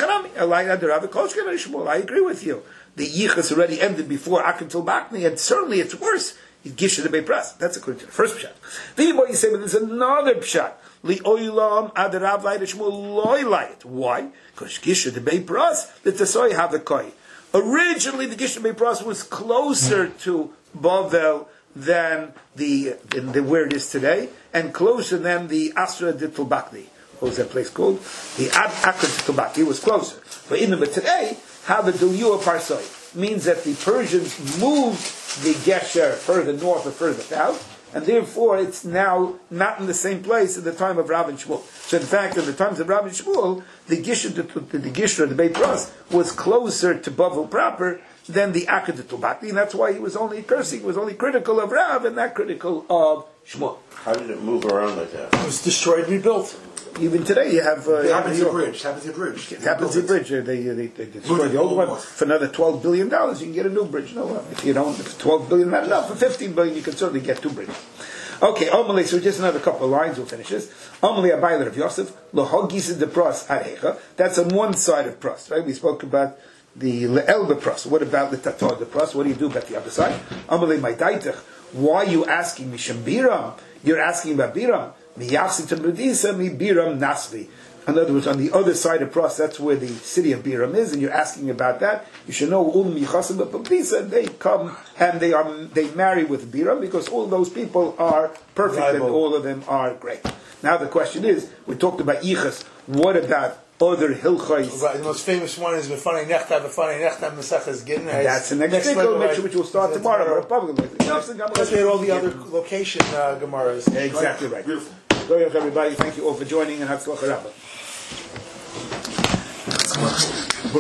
I agree with you. The yichus already ended before Akar Tulbakni, and certainly it's worse. Gisha de Beipras. That's according to the first pshat. Then you say, but there's another pshat. Li'oilam ad Rav Lai Shmuel loy light. Why? Because Gisha de Beipras, the Tesoy have the koi. Originally, the Gisha de Beipras was closer to Bavel than the, than the where it is today, and closer than the Asra de Tulbakni. What was that place called? The Ad Akar de Tulbakni was closer. But in the today, how the Duyua Parsoi means that the Persians moved the Gesher further north or further south, and therefore it's now not in the same place at the time of Rav and Shmuel. So in fact, in the times of Rav and Shmuel, the Gisha, the, the Gisha, the Beit Pras, was closer to Bavel proper than the Akar de Tulbakni, and that's why he was only cursing, he was only critical of Rav and not critical of Shmuel. How did it move around like that? It was destroyed and rebuilt. Even today, you have uh, Tappan Bridge. Tappan Bridge. Tappan Bridge. They they, they, they destroyed the old one for another twelve billion dollars. You can get a new bridge. No, if you don't, if twelve billion not enough, for fifteen billion, you can certainly get two bridges. Okay, Amalei. So just another couple of lines. We'll finish this. Amalei Abayler of Yosef lohogis de pros arecha. That's on one side of pros, right? We spoke about the le'el de pros. What about the tatar de pros? What do you do about the other side? Amalei ma'daitech Why are you asking Misham Biram? You're asking about Biram. Miyachsi to Medisa, mi Biram Nasvi. In other words, on the other side of Pras, that's where the city of Biram is, and you're asking about that. You should know Ulam Yichasim B'Pisa. They come and they are they marry with Biram because all those people are perfect and all of them are great. Now the question is, we talked about Yichas. What about other hilchos? Right, the most famous one is B'fanei Nechta, B'fanei Nechta, Mesachas Gittin. That's the next thing, which, which will start tomorrow. Probably. Because we had all the other location uh, Gemaras. Exactly right. Beautiful. Go ahead, everybody. Thank you all for joining, and Hatzlach Rabbah.